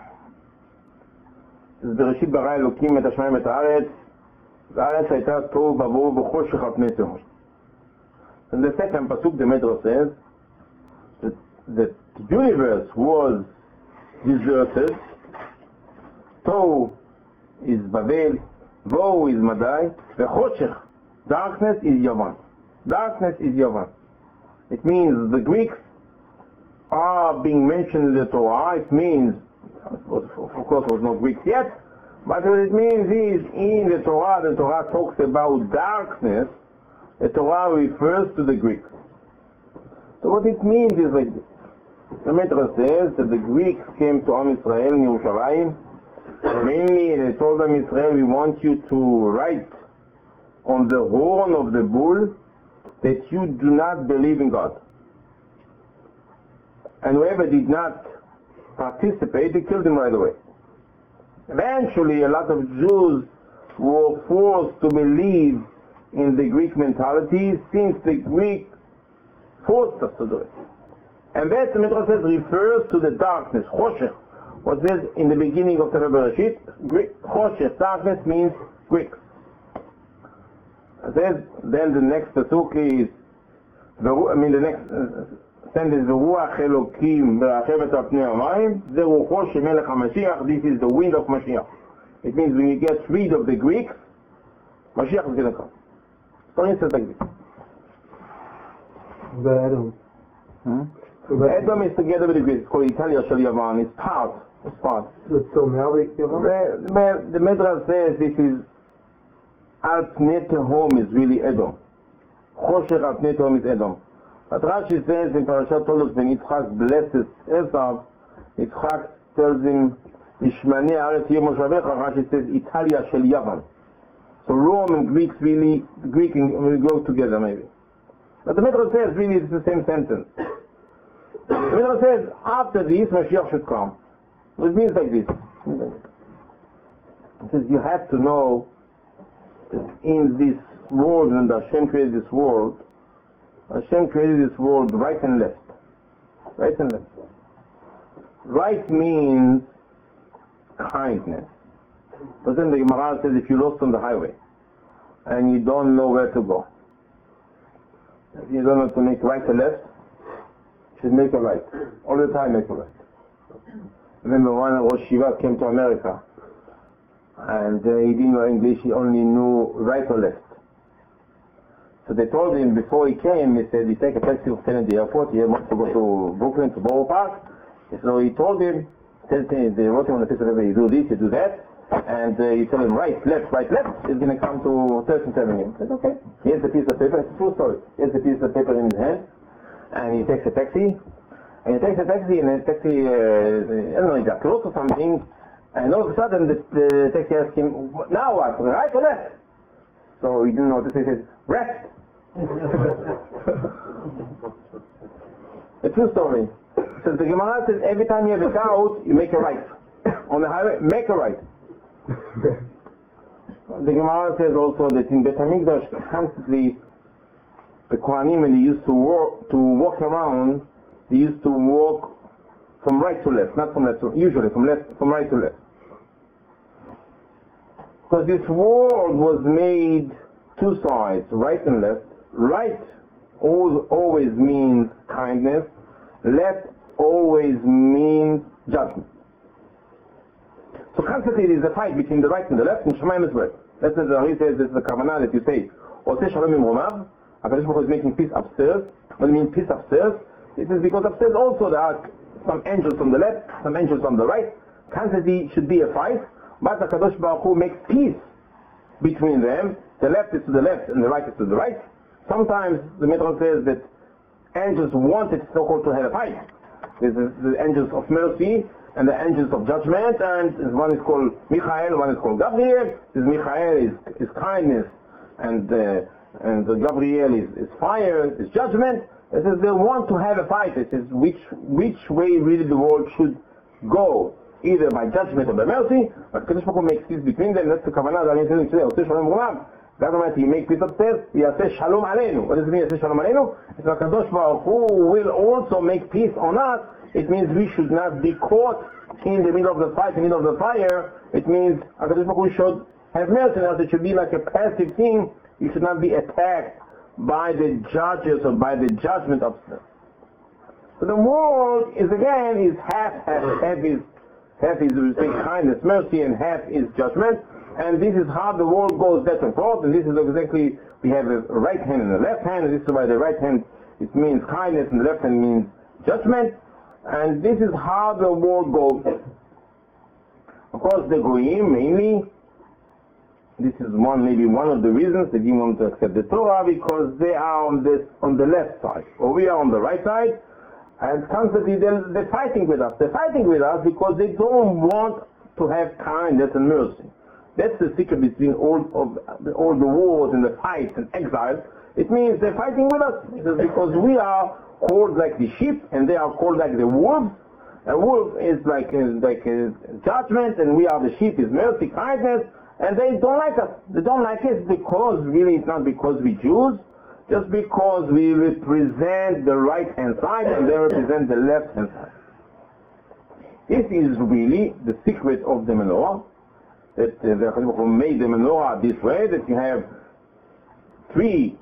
בראשית ברא אלוקים את השמיים ואת הארץ, והארץ הייתה תוהו ובוהו וחושך על פני תהום. And the second pasuk, the Midrash says that the universe was deserted. Tohu is Babel, Vohu is Madai, וחושך, darkness is Yavan. Darkness is Yavan. It means the Greeks are being mentioned in the Torah. It means, of course, it was not Greeks yet, but what it means is, in the Torah, the Torah talks about darkness, the Torah refers to the Greeks. So what it means is like this. The Midrash says that the Greeks came to Am Yisrael in Yerushalayim, mainly they told them, Israel, we want you to write on the horn of the bull that you do not believe in God. And whoever did not participate, they killed him right away. Eventually, a lot of Jews were forced to believe in the Greek mentality since the Greek forced us to do it. And that, the Midrash says, refers to the darkness, Choshech. What says in the beginning of Sefer Bereshit, Greek, Choshech, darkness means Greeks. It says, then the next pasuk is, I mean the next uh, sentence, ורוח אלוקים מרחבת על פני המים, זה רוחו של מלך המשיח, this is the wind of Mashiach. It means when you get rid of the Greeks, Mashiach is going to come. So it says like this. The Edom. Hmm? So the Edom is together with the Greeks. It's called Italia Shel Yavan. It's part. It's part. So it's still Malvik Yavan? The, the, the Midrash says this is Al Pnei Tehom is really Edom. Choshech Al Pnei Tehom is Edom. But Rashi says in Parashat Tolos, when Yitzchak blesses Esav, Yitzchak tells him, Ishmani Aretz Yeh Moshavecha, Rashi says, Italia Shel Yavan. So Rome and Greeks really, Greek and will go together maybe. But the Midrash says really it's the same sentence. The Midrash says after this Mashiach should come. It means like this. It says you have to know that in this world, when Hashem created this world, Hashem created this world right and left. Right and left. Right means kindness. But then the Gemara says if you're lost on the highway and you don't know where to go, if you don't know to make right or left, you should make a right. All the time make a right. Remember one Rosh Shiva came to America and uh, he didn't know English, he only knew right or left. So they told him before he came, he said, you take a taxi to Kennedy Airport, he wants to go to Brooklyn, to Borough Park. So he told him, they wrote him on the piece of paper, you do this, you do that, and uh, you tell him right, left, right, left, it's going to come to thirteenth Avenue. He said, okay. Here's the piece of paper, it's a true story. Here's the piece of paper in his hand, and he takes a taxi, and he takes a taxi, and the taxi, uh, I don't know, he got close or something, and all of a sudden the, the taxi asked him, now what, right or left? So he didn't know what to say, he said, left. A true story. So the Gemara says every time you have a doubt, you make a right. On the highway, make a right. The Gemara says also that in Beit HaMikdash, constantly, the Kohanim, when they used to walk, to walk around, they used to walk from right to left, not from left to, usually from left, from right to left. Because this world was made two sides, right and left. Right always, always means kindness, left always means judgment. So constantly there is a fight between the right and the left in Shemayim as well. That's what the Ari says, this is the kavanah that you say, Oseh Shalom Im Romav, HaKadosh Baruch Hu is making peace upstairs. What do you mean peace upstairs? It is because upstairs also there are some angels on the left, some angels on the right. Constantly should be a fight, but HaKadosh Baruch Hu makes peace between them. The left is to the left and the right is to the right. Sometimes the Midrash says that angels wanted so-called to have a fight. There's the angels of mercy and the angels of judgment, and one is called Michael, one is called Gabriel. This Michael is, is kindness, and uh, and Gabriel is, is fire, is judgment. It says they want to have a fight. It says which which way really the world should go, either by judgment or by mercy. But Kadosh Baruch Hu makes peace between them. That's the kavanah that I'm telling you today. Oseh Shalom Romav. God Almighty, He makes peace upstairs. Yaseh Shalom Aleinu. What does it mean? Yaseh Shalom Aleinu. It's like Kadosh Baruch Hu will also make peace on us. It means we should not be caught in the middle of the fight, in the middle of the fire. It means Kadosh Baruch Hu should have mercy on us. It should be like a passive thing. You should not be attacked by the judges or by the judgment of sin. So the world is again is half half half is half is we say kindness, mercy, and half is judgment. And this is how the world goes back and forth. And this is exactly we have a right hand and a left hand. And this is why the right hand it means kindness and the left hand means judgment. And this is how the world goes. Of course, the Goyim mainly. This is one, maybe one of the reasons they didn't want to accept the Torah, because they are on this on the left side, or we are on the right side, and constantly they're, they're fighting with us. They're fighting with us because they don't want to have kindness and mercy. That's the secret between all of all the wars and the fights and exiles. It means they're fighting with us. It is because we are called like the sheep, and they are called like the wolves. A wolf is like a, like a judgment, and we are the sheep is mercy, kindness. And they don't like us. They don't like us because really it's not because we Jews, just because we represent the right hand side and they represent the left hand side. This is really the secret of the menorah, that uh, the Kadosh Baruch Hu made the menorah this way, that you have three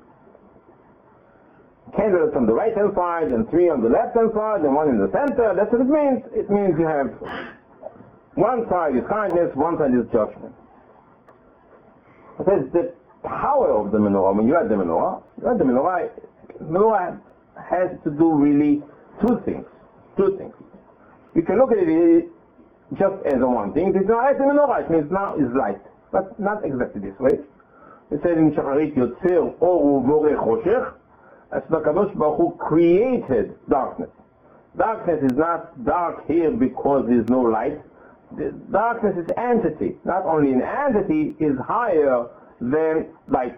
candles on the right hand side and three on the left hand side and one in the center. That's what it means. It means you have one side is kindness, one side is judgment. It says the power of the menorah. When you add the menorah, you add the menorah, menorah has to do really two things. Two things. You can look at it just as a one thing. It's not the menorah. It means now is light, but not exactly this way. It says in Shacharit Yotzer Or Uvoreh Choshech. As the Kadosh Baruch Hu created darkness. Darkness is not dark here because there is no light. The darkness is entity. Not only an entity is higher than light. It's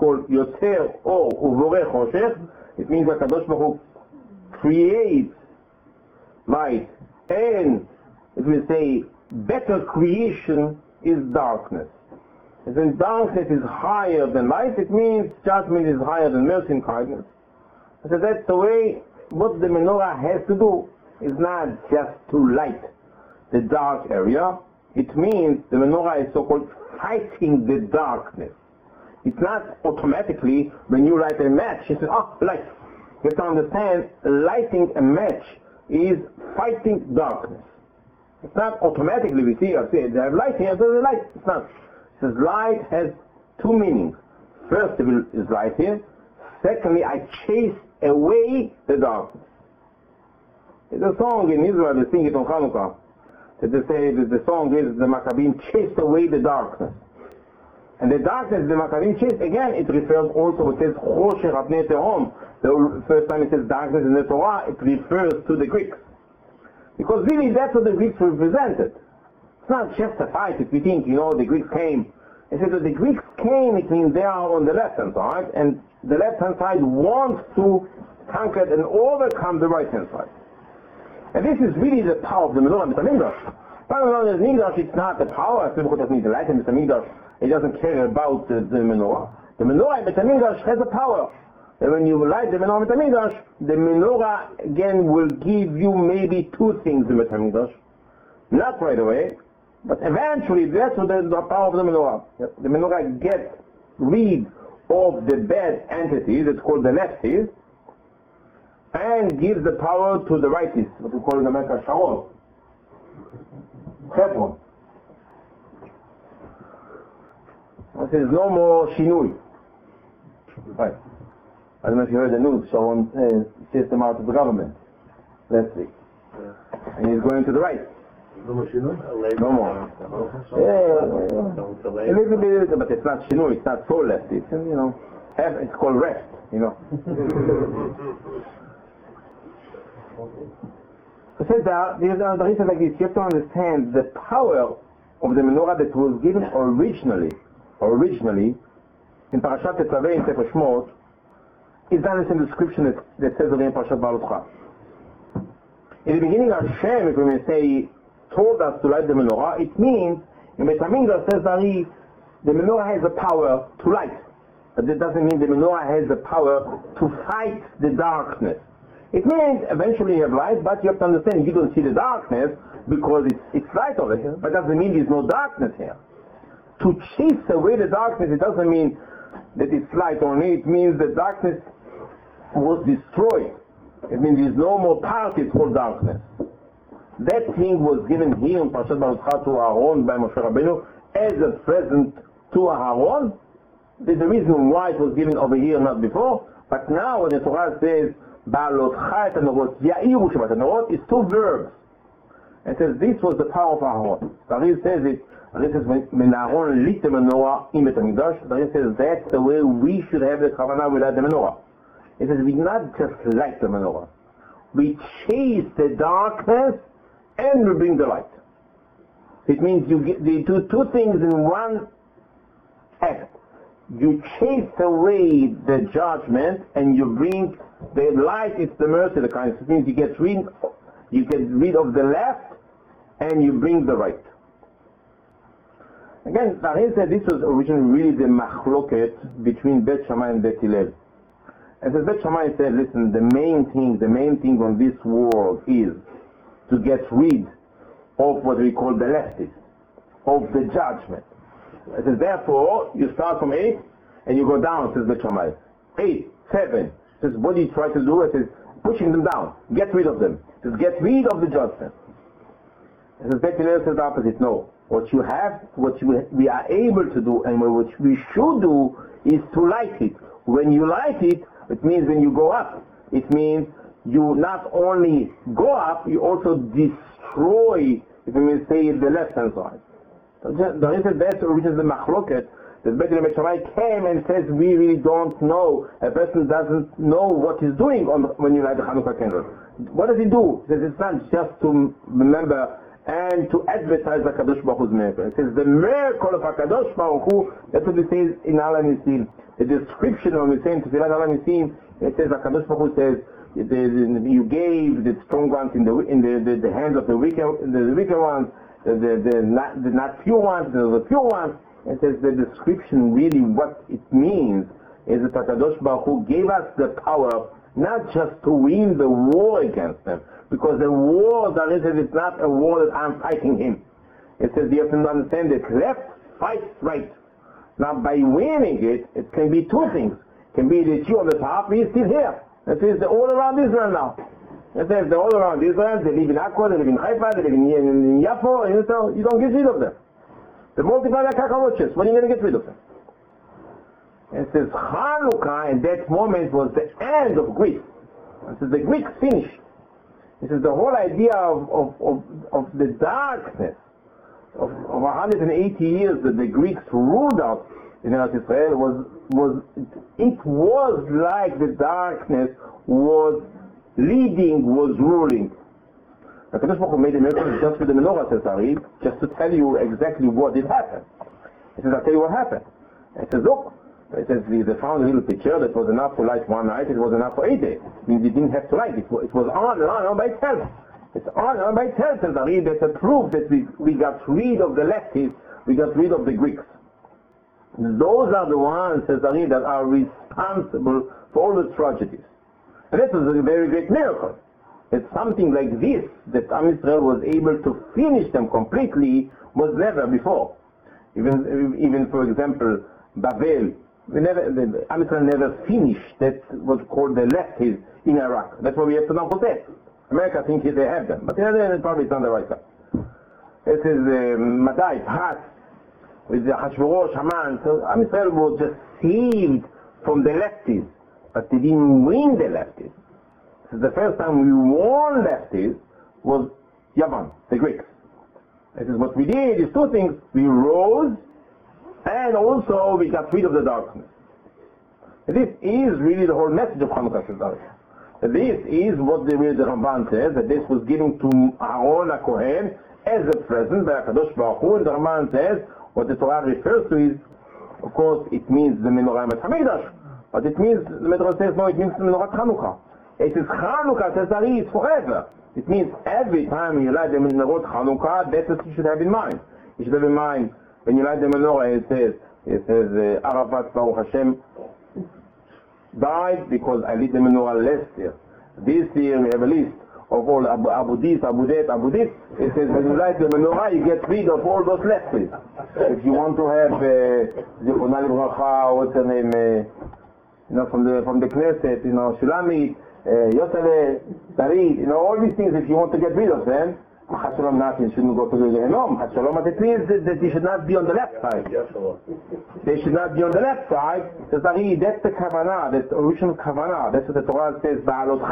called Yoter Or Uvoreh Choshech. It means that Kadosh Baruch Hu creates light, and if we say better creation is darkness. And when darkness is higher than light, it means judgment is higher than mercy and kindness. So that's the way what the menorah has to do. Is not just to light the dark area. It means the menorah is so-called fighting the darkness. It's not automatically when you light a match, you say, oh, light. You have to understand, lighting a match is fighting darkness. It's not automatically, we see, I say, they have light here, there's a light. It's not. It says light has two meanings. First of all is light here. Secondly, I chase away the darkness. There's a song in Israel, they sing it on Hanukkah, that they say that the song is the Maccabim chased away the darkness. And the darkness the Maccabim chased, again, it refers also, it says Chosher Abnei Tehom. The first time it says darkness in the Torah, it refers to the Greeks. Because really that's what the Greeks represented. It's not just a fight, if we think, you know, the Greeks came. It says that the Greeks came, it means they are on the left-hand side, and the left-hand side wants to conquer and overcome the right-hand side. And this is really the power of the menorah and the Mikdash. The Mikdash, it's not the power, it's doesn't need the light in the Mikdash. It doesn't care about the, the menorah. The menorah and the Mikdash has a power. And when you light the menorah and the Mikdash, the menorah again will give you maybe two things in the Mikdash. Not right away, but eventually that's what the, the power of the menorah. The menorah gets rid of the bad entities, it's called the lefties, and gives the power to the righties, what we call in America Sharon. Hebron. There is no more Shinui. Right. I don't know if you heard the news, Sharon uh, chased him out of the government last week. And he's going to the right. No more Shinui? No more. Yeah, yeah. A little bit, but it's not Shinui, it's not so left. It's, you know, it's called rest, you know. So says that the reason like this, you have to understand the power of the menorah that was given originally, originally in Parashat Tetzaveh in Sefer Shmot, is not the same description that, that says in Parashat Baalotcha. In the beginning, Hashem, if we may say, told us to light the menorah, it means in Beit HaMikdash says that he, the menorah has the power to light, but that doesn't mean the menorah has the power to fight the darkness. It means eventually you have light, but you have to understand you don't see the darkness because it's, it's light over here, but doesn't mean there's no darkness here. To chase away the darkness, it doesn't mean that it's light only, it means the darkness was destroyed. It means there's no more part, it's called darkness. That thing was given here in Parashat Baalotcha to Aaron by Moshe Rabbeinu as a present to Aaron. There's a reason why it was given over here, not before, but now when the Torah says Baalotcha et hanorot, Ya'iru Shabbat hanorot, is two verbs. It says this was the power of Aaron. Darius says it, Darius says when Aaron lit the menorah in Beit HaMikdash, Darius says that's the way we should have the kavanah with the menorah. It says we not just light the menorah, we chase the darkness and we bring the light. It means you get the two, two things in one act. You chase away the judgment and you bring the light, it's the mercy, the kindness. It means you get rid, you get rid of the left and you bring the right. Again, Darius said this was originally really the machloket between Bet Shammai and Bet Hillel. And as Bet Shammai said, listen, the main thing, the main thing on this world is to get rid of what we call the lefties, of the judgment. It says, therefore, you start from eight and you go down, says Bet Shammai. Eight, seven. It says, what do you try to do? It says, pushing them down. Get rid of them. It says, get rid of the judgment. It says, Bet Hillel says the opposite. No. What you have, what you, we are able to do and what we should do is to light it. When you light it, it means when you go up, it means you not only go up, you also destroy, if you may say, the left-hand side. There is a that's originally the machloket, that Bet Hillel Shammai came and says, we really don't know, a person doesn't know what he's doing on, when you light the Hanukkah candle. What does he do? He says it's not just to remember and to advertise HaKadosh Baruch Hu's miracle. It says the miracle of HaKadosh Baruch Hu, that's what it says in Al HaNisim. The description when we say in Tefillat Al HaNisim, it says HaKadosh Baruch Hu says, the, the, you gave the strong ones in the in the, the, the hands of the weaker the, the weaker ones, the, the, the, not, the not pure ones, the, the pure ones. It says the description really what it means is that HaKadosh Baruch Hu gave us the power not just to win the war against them, because the war that is it's not a war that I'm fighting him. It says you have to understand that left fights right. Now by winning it, it can be two things. It can be that you on the top, he's still here. It says they're all around Israel now. It says they're all around Israel, they live in Akko, they live in Haifa, they live in, in, in Yafo, and so you don't get rid of them. They multiply like cockroaches. When are you going to get rid of them? It says Hanukkah in that moment was the end of Greece. It says the Greeks finished. It says the whole idea of, of, of, of the darkness of, of one hundred eighty years that the Greeks ruled out in Eretz Israel was, was it was like the darkness was leading, was ruling. HaKadosh Baruch Hu made a miracle just with the menorah, says Ari, just to tell you exactly what did happen. He says, I'll tell you what happened. He says, look, it says they found a little picture that was enough to light one night, it was enough for eight days. It means it didn't have to light, it was, it was on and on and on by itself. It's on and on by itself, says Ari, that's a proof that we, we got rid of the leftists, we got rid of the Greeks. Those are the ones, says Ari, that are responsible for all the tragedies. And this was a very great miracle. That something like this, that Am Yisrael was able to finish them completely, was never before. Even, even for example, Babel, we never, the, Am Yisrael never finished that what's called the lefties in Iraq. That's what we have to now protect. America thinks they have them, but yeah, probably it's on the right side. It is uh, Madai, Hat, with the Hashverosh, Haman. So Am Yisrael was just saved from the lefties, but they didn't win the lefties. So the first time we won lefties was Yavan, the Greeks. This is what we did, is two things. We rose, and also we got rid of the darkness. This is really the whole message of Hanukkah. This is what the, the Ramban says, that this was given to Aaron HaKohen as a present by HaKadosh Baruch Hu, and the Ramban says, what the Torah refers to is, of course, it means the Menorah Met HaMikdash, but it means, the Medrash says, no, it means the Menorah Hanukkah. It is Hanukkah, says Ari, it's forever. It means every time you light the Menorah Hanukkah, that's what you should have in mind. You should have in mind, when you light the Menorah, it says, it says, uh, Arafat Baruch Hashem died because I lit the Menorah last year. This year we have a list of all Abu, Abudis, Abudet, Abudit. It says when you light the Menorah, you get rid of all those lefties. If you want to have Zichronah Livracha, what's her name, uh, you know, from the from the Knesset, you know, Shulamit, uh, Yosele, Tarid, you know, all these things, if you want to get rid of them, Chas Shalom nothing shouldn't go to the Gehenom. Chas Shalom, but it means that, that they should not be on the left side. They should not be on the left side. That's the kavanah, that's the original kavanah. That's what the Torah says.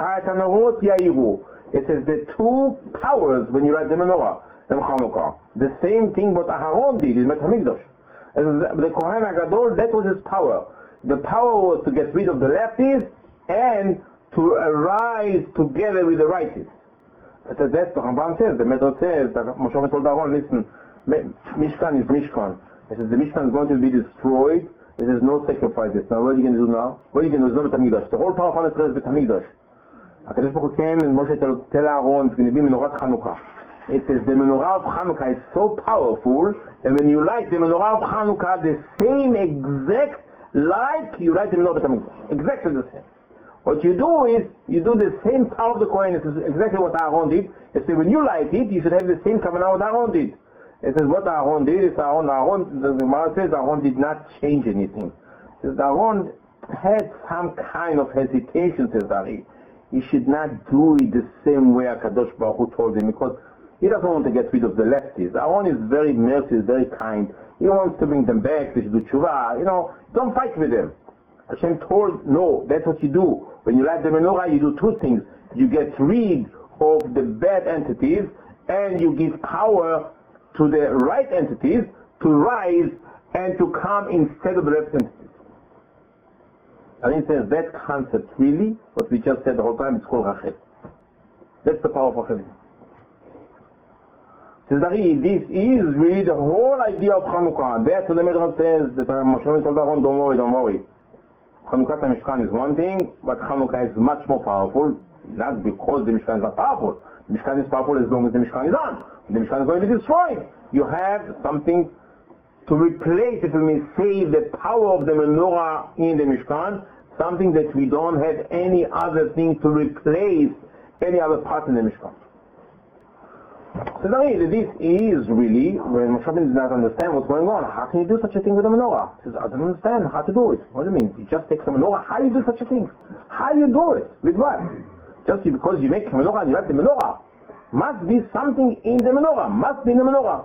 It says the two powers when you write the Menorah and Chanukah. The same thing what Aharon did in Bet HaMikdash. The Kohen HaGadol, that was his power. The power was to get rid of the lefties and to arise together with the righties. So that's the Ramban says, the Medrash says, that Moshe told Aaron, listen, Mishkan is Mishkan. It says the Mishkan is going to be destroyed. It says no sacrifices. Now what are you going to do now? What are you going to do? It's not Bet HaMikdash. The whole power of Israel is Bet HaMikdash. HaKadosh Baruch Hu came and Moshe tell, tell Aaron, it's going to be Menorah Chanukah. It says the Menorah of Chanukah is so powerful, and when you light the Menorah of Chanukah, the same exact like you light the Menorah Bet HaMikdash. Exactly the same. What you do is, you do the same power of the Kohen. This is exactly what Aaron did. It says when you light it, you should have the same kavanah what Aaron did. It says what Aaron did is Aaron, Aaron, the Gemara says Aaron did not change anything. It says Aaron had some kind of hesitation, says Ari. He should not do it the same way HaKadosh Baruch Hu told him, because he doesn't want to get rid of the lefties. Aaron is very merciful, very kind. He wants to bring them back, they should do tshuva. You know, don't fight with them. Hashem told, no, that's what you do. When you light the menorah, you do two things. You get rid of the bad entities, and you give power to the right entities to rise and to come instead of the left entities. And he says that concept really, what we just said the whole time, it's called Rachel. That's the power of Rachel. Says that this is really the whole idea of Hanukkah. That's what the Midrash says, that Moshe Rabbeinu told Aaron, don't worry, don't worry. Hanukkah Mishkan is one thing, but Hanukkah is much more powerful, not because the Mishkan is not powerful. The Mishkan is powerful as long as the Mishkan is on. The Mishkan is going to be destroyed. You have something to replace, if we may say, the power of the menorah in the Mishkan, something that we don't have any other thing to replace any other part in the Mishkan. So this is really, when Moshe does not understand what's going on, how can you do such a thing with a menorah? He says, I don't understand how to do it. What do you mean? You just take some menorah, how do you do such a thing? How do you do it? With what? Just because you make a menorah and you have the menorah, must be something in the menorah, must be in the menorah.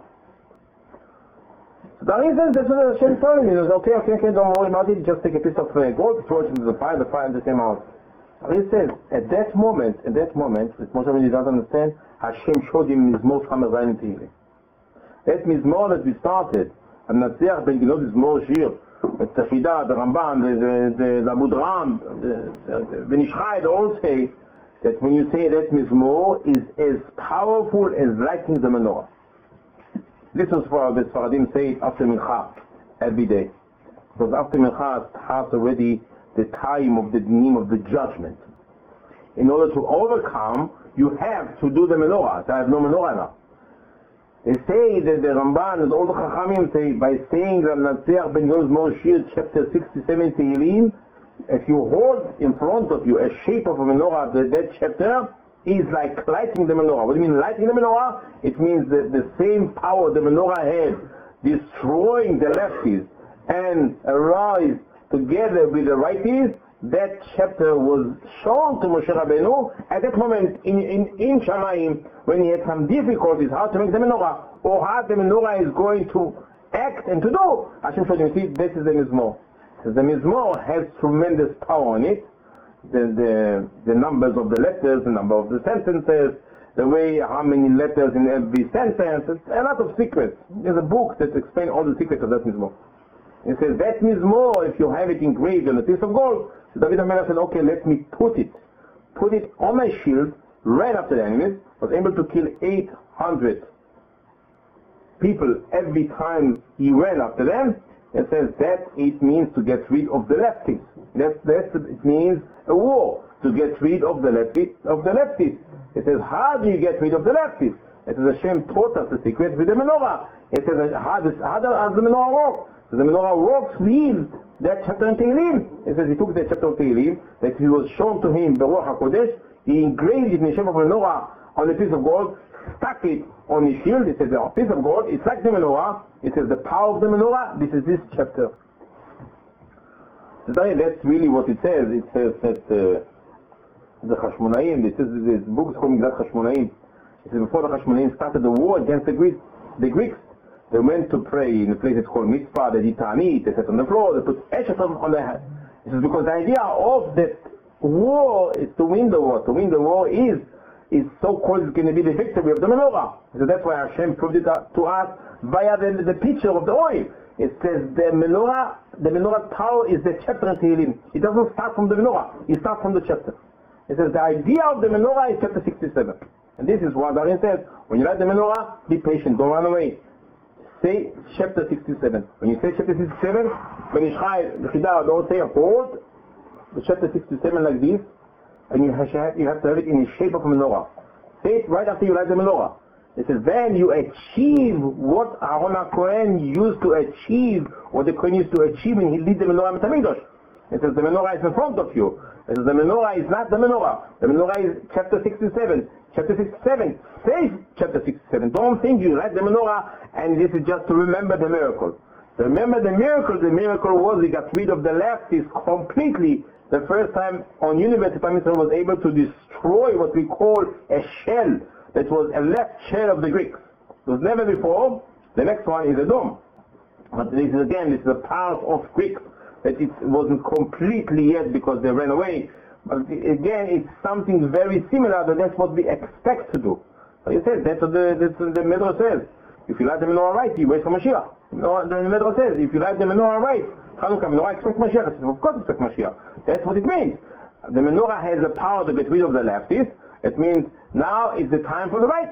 So the reason that's what Hashem told him, he says, okay, okay, okay, don't worry about it, just take a piece of uh, gold, throw it into the fire, the fire just came out. He says, at that moment, at that moment, that Moshe did not understand, Hashem showed him Mizmor Chamerzayin in Tehillim. That Mizmor that we started, and Natziach ben Ginot Mizmor Shir, the Tefillah, the Ramban, the, the, the Amud Ram, the, the Nishchai, they all say that when you say that Mizmor is as powerful as lighting the menorah. This is what the Sfaradim say after Mincha, every day. Because after Mincha starts already the time of the name of the judgment. In order to overcome, you have to do the menorah. I have no menorah now. They say that the Ramban and all the Chachamim say, by saying that Natziach ben Ginot Mizmor Shir, chapter sixty-seven Tehillim, if you hold in front of you a shape of a menorah, that, that chapter is like lighting the menorah. What do you mean lighting the menorah? It means that the same power the menorah had, destroying the lefties and arise together with the righties, that chapter was shown to Moshe Rabbeinu at that moment in, in, in Shamayim, when he had some difficulties how to make the menorah, or how the menorah is going to act and to do. Hashem showed him, see, this is the Mizmor. The Mizmor has tremendous power on it. The, the, the numbers of the letters, the number of the sentences, the way, how many letters in every sentence, it's a lot of secrets. There's a book that explains all the secrets of that Mizmor. It says, that Mizmor, if you have it engraved on a piece of gold, so David HaMelech said, okay, let me put it, put it on my shield, right after the enemies, was able to kill eight hundred people every time he ran after them. It says that it means to get rid of the lefties. That's, that's, it means a war, to get rid of the lefties, of the lefties. It says, how do you get rid of the lefties? It says, Hashem taught us the secret with the menorah. It says, how does, how does the menorah work? So the menorah works with that chapter in Tehillim. It says he took that chapter of Tehillim that he was shown to him, Beruach HaKodesh, he engraved it in the shape of a menorah on a piece of gold, stuck it on his shield. It says a piece of gold, it's like the menorah. It says the power of the menorah, this is this chapter. So that's really what it says. It says that uh, the Hashmonaim, this is this book is called Megillat Hashmonaim. It says before the Hashmonaim started the war against the Greeks, the Greeks, they went to pray in a place that's called Mitzvah, they did Ta'anit, they sat on the floor, they put Eshet on their head. This is because the idea of that war is to win the war. To win the war is is so-called going to be the victory of the menorah. So that's why Hashem proved it to us via the, the picture of the oil. It says the menorah, the menorah power is the chapter in Tehillim. It doesn't start from the menorah, it starts from the chapter. It says the idea of the menorah is chapter sixty-seven. And this is what Darin says, when you light the menorah, be patient, don't run away. Say chapter sixty-seven. When you say chapter sixty-seven, when you try the Chidah, don't say hold the chapter sixty-seven like this, and you have, you have to have it in the shape of a menorah. Say it right after you light the menorah. It says then you achieve what Aaron HaKohen used to achieve, what the Kohen used to achieve when he lit the menorah in the Mikdash. It says the menorah is in front of you. It says the menorah is not the menorah. The menorah is chapter sixty-seven. Chapter sixty-seven. Say chapter sixty-seven. Don't think you light the menorah and this is just to remember the miracle. Remember the miracle. The miracle was he got rid of the lefties completely. The first time on University Israel was able to destroy what we call a shell. That was a left shell of the Greeks. It was never before. The next one is a dome. But this is again, this is a part of Greeks. That it wasn't completely yet because they ran away. But again, it's something very similar, that that's what we expect to do. So he says, that's what the, that's what the Midrash says. If you light the menorah right, you wait for Mashiach. The Midrash says, if you light the menorah right, Chanukah menorah expect Mashiach. Says, of course expect Mashiach. That's what it means. The menorah has the power to get rid of the lefties. It means now is the time for the righties.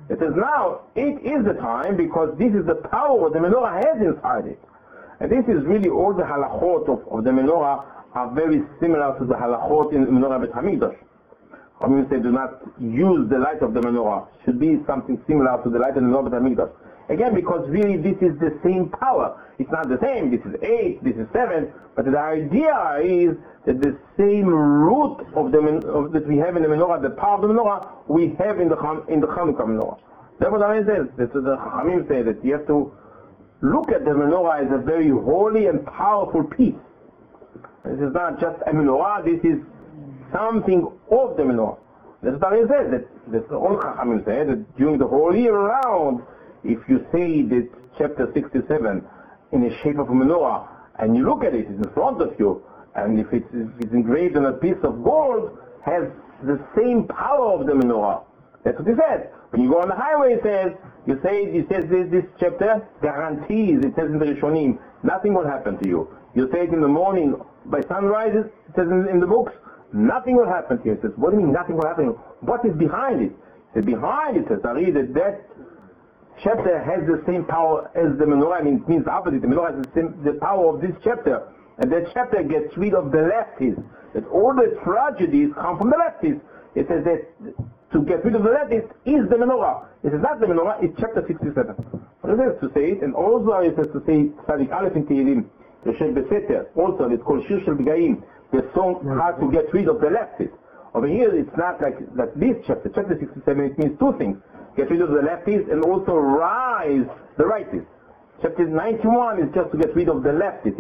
It says now, it is the time because this is the power the menorah has inside it. And this is really all the halachot of, of the menorah are very similar to the halachot in menorah Bet HaMikdash. I mean, they do not use the light of the menorah. It should be something similar to the light of the menorah Bet HaMikdash. Again, because really this is the same power. It's not the same. This is eight, this is seven, but the idea is that the same root of the of, that we have in the menorah, the power of the menorah, we have in the in the Hanukkah menorah. That's what I says. That the Chachamim say that you have to look at the menorah as a very holy and powerful piece. This is not just a menorah. This is something of the menorah. That's what I says. That that all Chachamim say that during the whole year round, if you say that chapter sixty-seven in the shape of a menorah, and you look at it, it's in front of you, and if it's, if it's engraved on a piece of gold, has the same power of the menorah. That's what he says. When you go on the highway, it says, you say, it says this, this chapter guarantees, it says in the Rishonim, nothing will happen to you. You say it in the morning, by sunrise, it says in, in the books, nothing will happen to you. It says, what do you mean nothing will happen to you? What is behind it? It says, behind it, says, Ari, that that chapter has the same power as the menorah. I mean, it means the opposite. The menorah has the, same, the power of this chapter. And that chapter gets rid of the lefties. That all the tragedies come from the lefties. It says that to get rid of the lefties is the menorah. It is not the menorah, it's chapter sixty-seven. What it says to say it, and also it says to say Tzadik Aleph in Tehillim, Yosef Beseter, also it's called Shir Shel B'gaim, the song how to get rid of the lefties. Over here it's not like, like this chapter. Chapter sixty-seven, it means two things. Get rid of the lefties and also rise the righties. Chapter ninety-one is just to get rid of the lefties.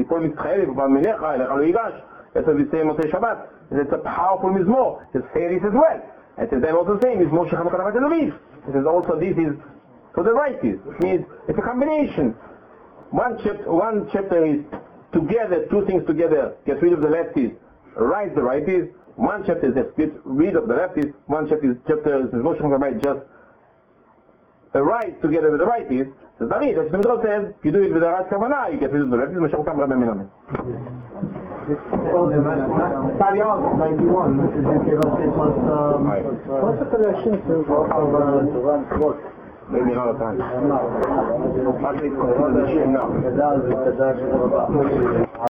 That's what we say in Moshe Shabbat. It's a powerful mizmor. It's Seris as well. And then also saying is Moshe Chanukah Ravat Tel Aviv. It says also this is for the righties. It means it's a combination. One chapter, one chapter is together, two things together, get rid of the lefties, rise the righties. One chapter is just get rid of the lefties. One chapter is chapter is Moshe Chanukah Ravat just a right together with the righties. So that's what the Midrash says. You do it with the right kavanah, you get rid of the lefties. Moshe Chanukah Ravat Minamin. ninety-one. What's the connection to Maybe another time. Actually, it's considered a shame now.